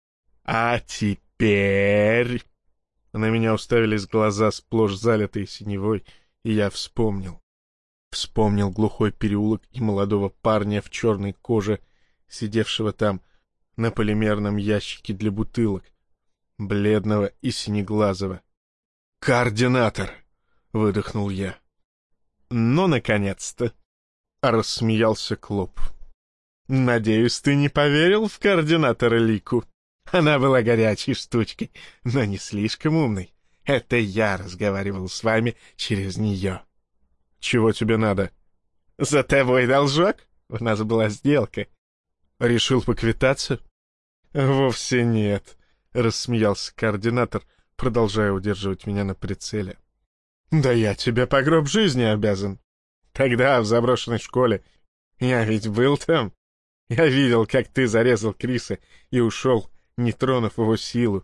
«А теперь...» На меня уставились глаза, сплошь залитые синевой, и я вспомнил. Вспомнил глухой переулок и молодого парня в черной коже, сидевшего там на полимерном ящике для бутылок, бледного и синеглазого. «Координатор!» — выдохнул я. «Ну, наконец-то!» — рассмеялся Клоп. «Надеюсь, ты не поверил в координатора Лику? Она была горячей штучкой, но не слишком умной. Это я разговаривал с вами через нее». «Чего тебе надо?» «За тобой должок? У нас была сделка». «Решил поквитаться?» «Вовсе нет», — рассмеялся координатор, продолжая удерживать меня на прицеле. «Да я тебе по гроб жизни обязан. Тогда, в заброшенной школе, я ведь был там. Я видел, как ты зарезал Криса и ушел, не тронув его силу.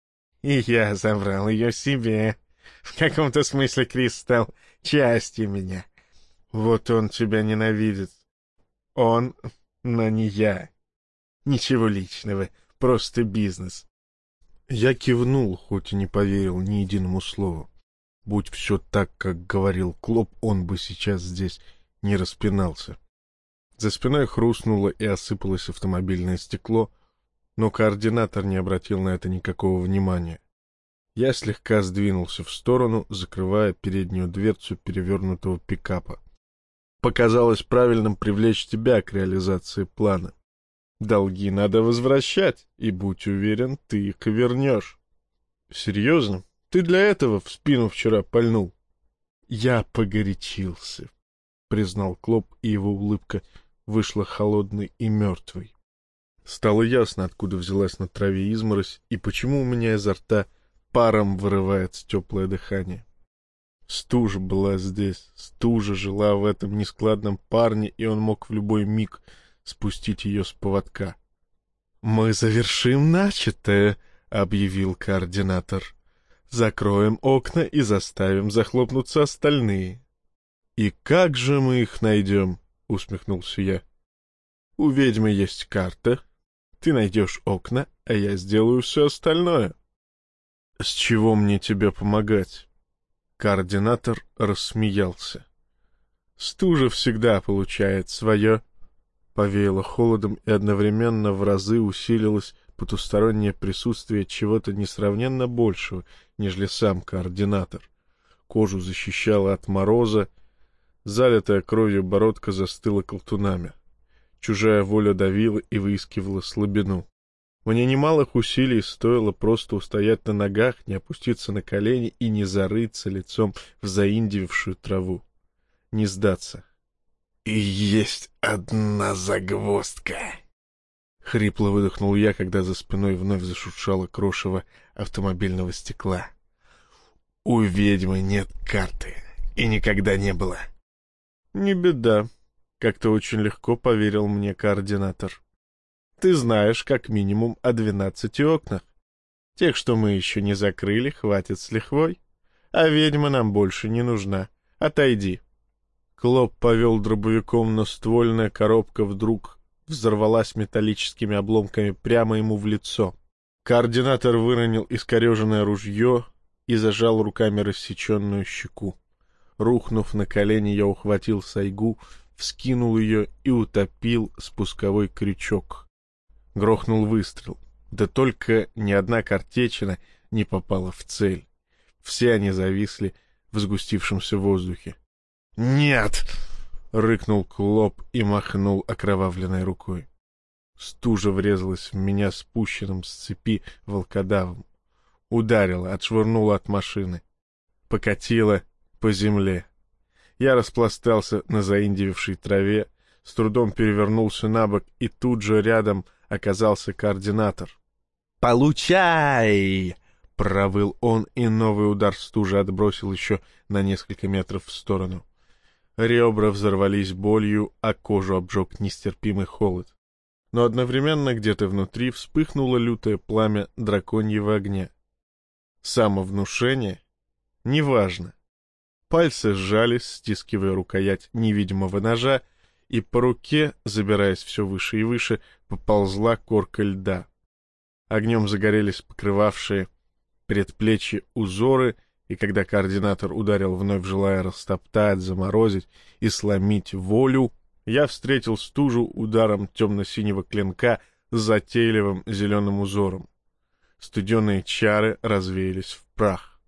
И я забрал ее себе. В каком-то смысле Крис стал частью меня. Вот он тебя ненавидит. Он, но не я. Ничего личного, просто бизнес». Я кивнул, хоть и не поверил ни единому слову. Будь все так, как говорил Клоп, он бы сейчас здесь не распинался. За спиной хрустнуло и осыпалось автомобильное стекло, но координатор не обратил на это никакого внимания. Я слегка сдвинулся в сторону, закрывая переднюю дверцу перевернутого пикапа. Показалось правильным привлечь тебя к реализации плана. Долги надо возвращать, и, будь уверен, ты их вернешь. Серьезно? Ты для этого в спину вчера пальнул? Я погорячился, признал Клоп, и его улыбка вышла холодной и мертвой. Стало ясно, откуда взялась на траве изморозь, и почему у меня изо рта паром вырывается теплое дыхание. Стужа была здесь, стужа жила в этом нескладном парне, и он мог в любой миг спустить ее с поводка. «Мы завершим начатое», — объявил координатор. «Закроем окна и заставим захлопнуться остальные». «И как же мы их найдем?» — усмехнулся я. «У ведьмы есть карта. Ты найдешь окна, а я сделаю все остальное». «С чего мне тебе помогать?» Координатор рассмеялся. «Стужа всегда получает свое». Повеяло холодом, и одновременно в разы усилилось потустороннее присутствие чего-то несравненно большего, нежели сам координатор. Кожу защищала от мороза, залитая кровью бородка застыла колтунами. Чужая воля давила и выискивала слабину. Мне немалых усилий стоило просто устоять на ногах, не опуститься на колени и не зарыться лицом в заиндевевшую траву. Не сдаться. «И есть одна загвоздка!» Хрипло выдохнул я, когда за спиной вновь зашуршало крошево автомобильного стекла. «У ведьмы нет карты, и никогда не было». «Не беда», — как-то очень легко поверил мне координатор. «Ты знаешь как минимум о двенадцати окнах. Тех, что мы еще не закрыли, хватит с лихвой. А ведьма нам больше не нужна. Отойди». Клоп повел дробовиком, но ствольная коробка вдруг взорвалась металлическими обломками прямо ему в лицо. Координатор выронил искореженное ружье и зажал руками рассеченную щеку. Рухнув на колени, я ухватил сайгу, вскинул ее и утопил спусковой крючок. Грохнул выстрел. Да только ни одна картечина не попала в цель. Все они зависли в сгустившемся воздухе. «Нет!» — рыкнул Клоп и махнул окровавленной рукой. Стужа врезалась в меня спущенным с цепи волкодавом. Ударила, отшвырнула от машины. Покатила по земле. Я распластался на заиндевевшей траве, с трудом перевернулся на бок, и тут же рядом оказался координатор. «Получай!» — провыл он, и новый удар стужи отбросил еще на несколько метров в сторону. Ребра взорвались болью, а кожу обжег нестерпимый холод. Но одновременно где-то внутри вспыхнуло лютое пламя драконьего огня. Самовнушение? Неважно. Пальцы сжались, стискивая рукоять невидимого ножа, и по руке, забираясь все выше и выше, поползла корка льда. Огнем загорелись покрывавшие предплечья узоры, и когда координатор ударил, вновь желая растоптать, заморозить и сломить волю, я встретил стужу ударом темно-синего клинка с затейливым зеленым узором. Студеные чары развеялись в прах.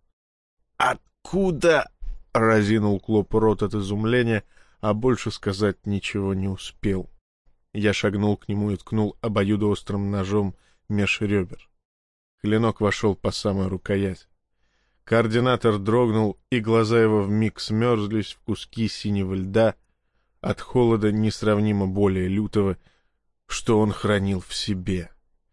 «Откуда?» — разинул Клоп рот от изумления, а больше сказать ничего не успел. Я шагнул к нему и ткнул обоюдоострым ножом меж ребер. Клинок вошел по самой рукоять. Координатор дрогнул, и глаза его вмиг смерзлись в куски синего льда от холода несравнимо более лютого, что он хранил в себе.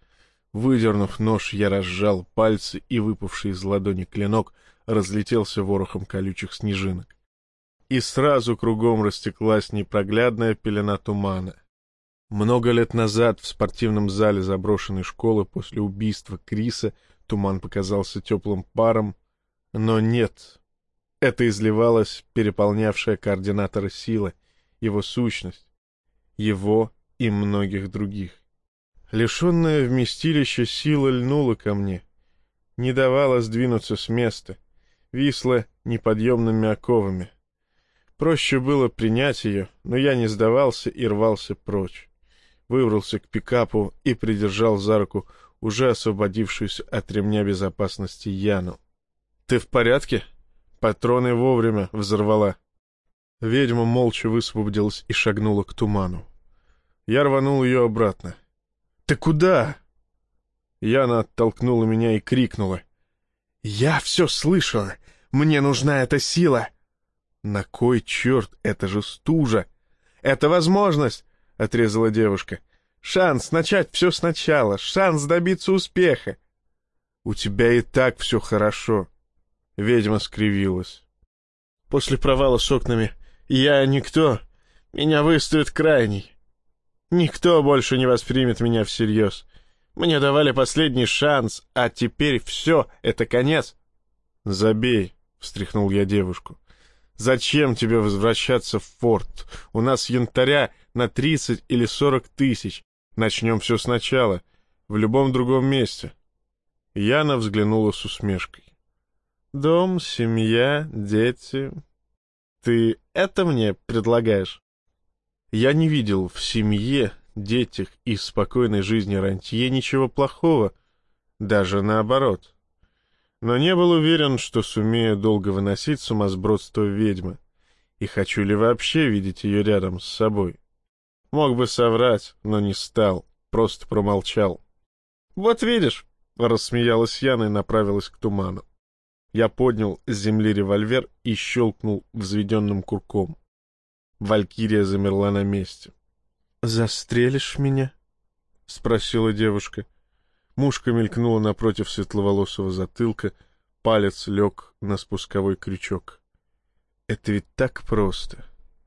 Выдернув нож, я разжал пальцы, и выпавший из ладони клинок разлетелся ворохом колючих снежинок. И сразу кругом растеклась непроглядная пелена тумана. Много лет назад в спортивном зале заброшенной школы после убийства Криса туман показался теплым паром, но нет. Это изливалась переполнявшая координатора сила, его сущность, его и многих других. Лишенная вместилища сила льнула ко мне, не давала сдвинуться с места, висла неподъемными оковами. Проще было принять ее, но я не сдавался и рвался прочь. Выбрался к пикапу и придержал за руку уже освободившуюся от ремня безопасности Яну. «Ты в порядке?» Патроны вовремя взорвала. Ведьма молча высвободилась и шагнула к туману. Я рванул ее обратно. «Ты куда?» Яна оттолкнула меня и крикнула. «Я все слышала! Мне нужна эта сила!» «На кой черт? Это же стужа!» «Это возможность!» — отрезала девушка. «Шанс начать все сначала, шанс добиться успеха!» «У тебя и так все хорошо!» Ведьма скривилась. После провала с окнами я никто. Меня выставят крайней. Никто больше не воспримет меня всерьез. Мне давали последний шанс, а теперь все, это конец. Забей, встряхнул я девушку. Зачем тебе возвращаться в форт? У нас янтаря на тридцать или сорок тысяч. Начнем все сначала, в любом другом месте. Яна взглянула с усмешкой. Дом, семья, дети. Ты это мне предлагаешь? Я не видел в семье, детях и спокойной жизни рантье ничего плохого, даже наоборот. Но не был уверен, что сумею долго выносить сумасбродство ведьмы, и хочу ли вообще видеть ее рядом с собой. Мог бы соврать, но не стал, просто промолчал. «Вот видишь», — рассмеялась Яна и направилась к туману. Я поднял с земли револьвер и щелкнул взведенным курком. Валькирия замерла на месте. «Застрелишь меня?» — спросила девушка. Мушка мелькнула напротив светловолосого затылка, палец лег на спусковой крючок. Это ведь так просто.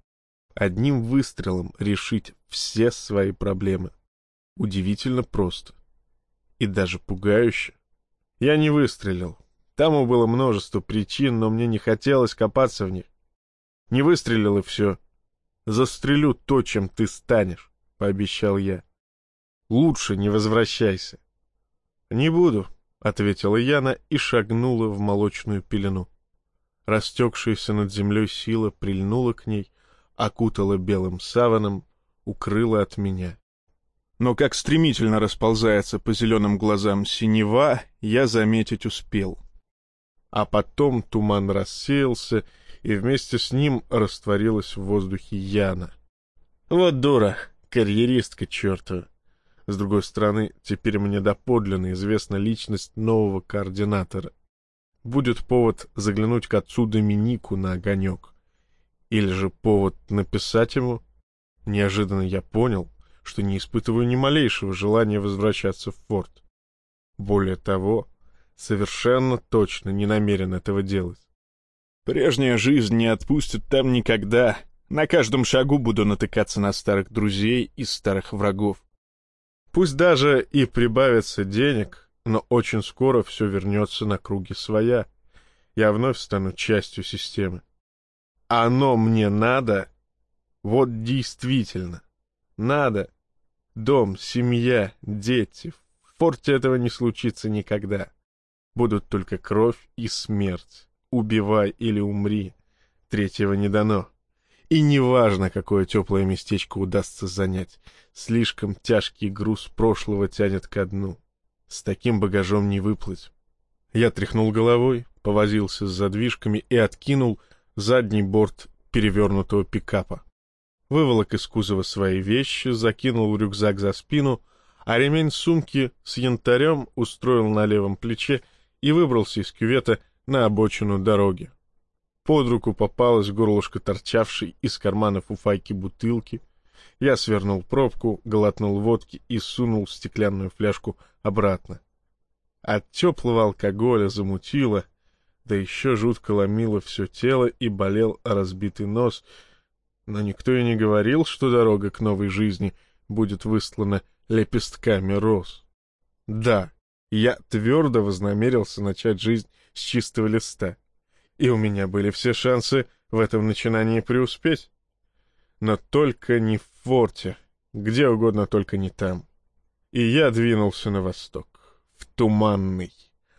Одним выстрелом решить все свои проблемы. Удивительно просто. И даже пугающе. Я не выстрелил. Тому было множество причин, но мне не хотелось копаться в них. Не выстрелил, и все. Застрелю то, чем ты станешь, — пообещал я. Лучше не возвращайся. Не буду, — ответила Яна и шагнула в молочную пелену. Растекшаяся над землей сила прильнула к ней, окутала белым саваном, укрыла от меня. Но как стремительно расползается по зеленым глазам синева, я заметить успел. А потом туман рассеялся, и вместе с ним растворилась в воздухе Яна. Вот дура, карьеристка чертова. С другой стороны, теперь мне доподлинно известна личность нового координатора. Будет повод заглянуть к отцу Доминику на огонек. Или же повод написать ему. Неожиданно я понял, что не испытываю ни малейшего желания возвращаться в форт. Более того, совершенно точно не намерен этого делать. Прежняя жизнь не отпустит там никогда. На каждом шагу буду натыкаться на старых друзей и старых врагов. Пусть даже и прибавится денег, но очень скоро все вернется на круги своя. Я вновь стану частью системы. Оно мне надо? Вот действительно. Надо. Дом, семья, дети. В форте этого не случится никогда. Будут только кровь и смерть. Убивай или умри. Третьего не дано. И неважно, какое теплое местечко удастся занять. Слишком тяжкий груз прошлого тянет ко дну. С таким багажом не выплыть. Я тряхнул головой, повозился с задвижками и откинул задний борт перевернутого пикапа. Выволок из кузова свои вещи, закинул рюкзак за спину, а ремень сумки с янтарем устроил на левом плече и выбрался из кювета на обочину дороги. Под руку попалась горлышко торчавшей из кармана фуфайки бутылки. Я свернул пробку, глотнул водки и сунул стеклянную фляжку обратно. От теплого алкоголя замутило, да еще жутко ломило все тело и болел разбитый нос. Но никто и не говорил, что дорога к новой жизни будет выстлана лепестками роз. Да, я твердо вознамерился начать жизнь с чистого листа. И у меня были все шансы в этом начинании преуспеть. Но только не в форте, где угодно, только не там. И я двинулся на восток, в Туманный.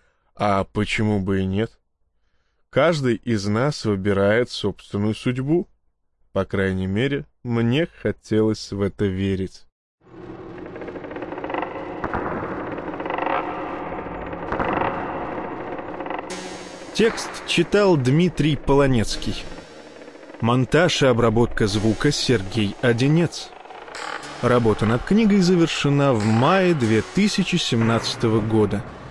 А почему бы и нет? Каждый из нас выбирает собственную судьбу. По крайней мере, мне хотелось в это верить. Текст читал Дмитрий Полонецкий. Монтаж и обработка звука Сергей Одинец. Работа над книгой завершена в мае две тысячи семнадцатого года.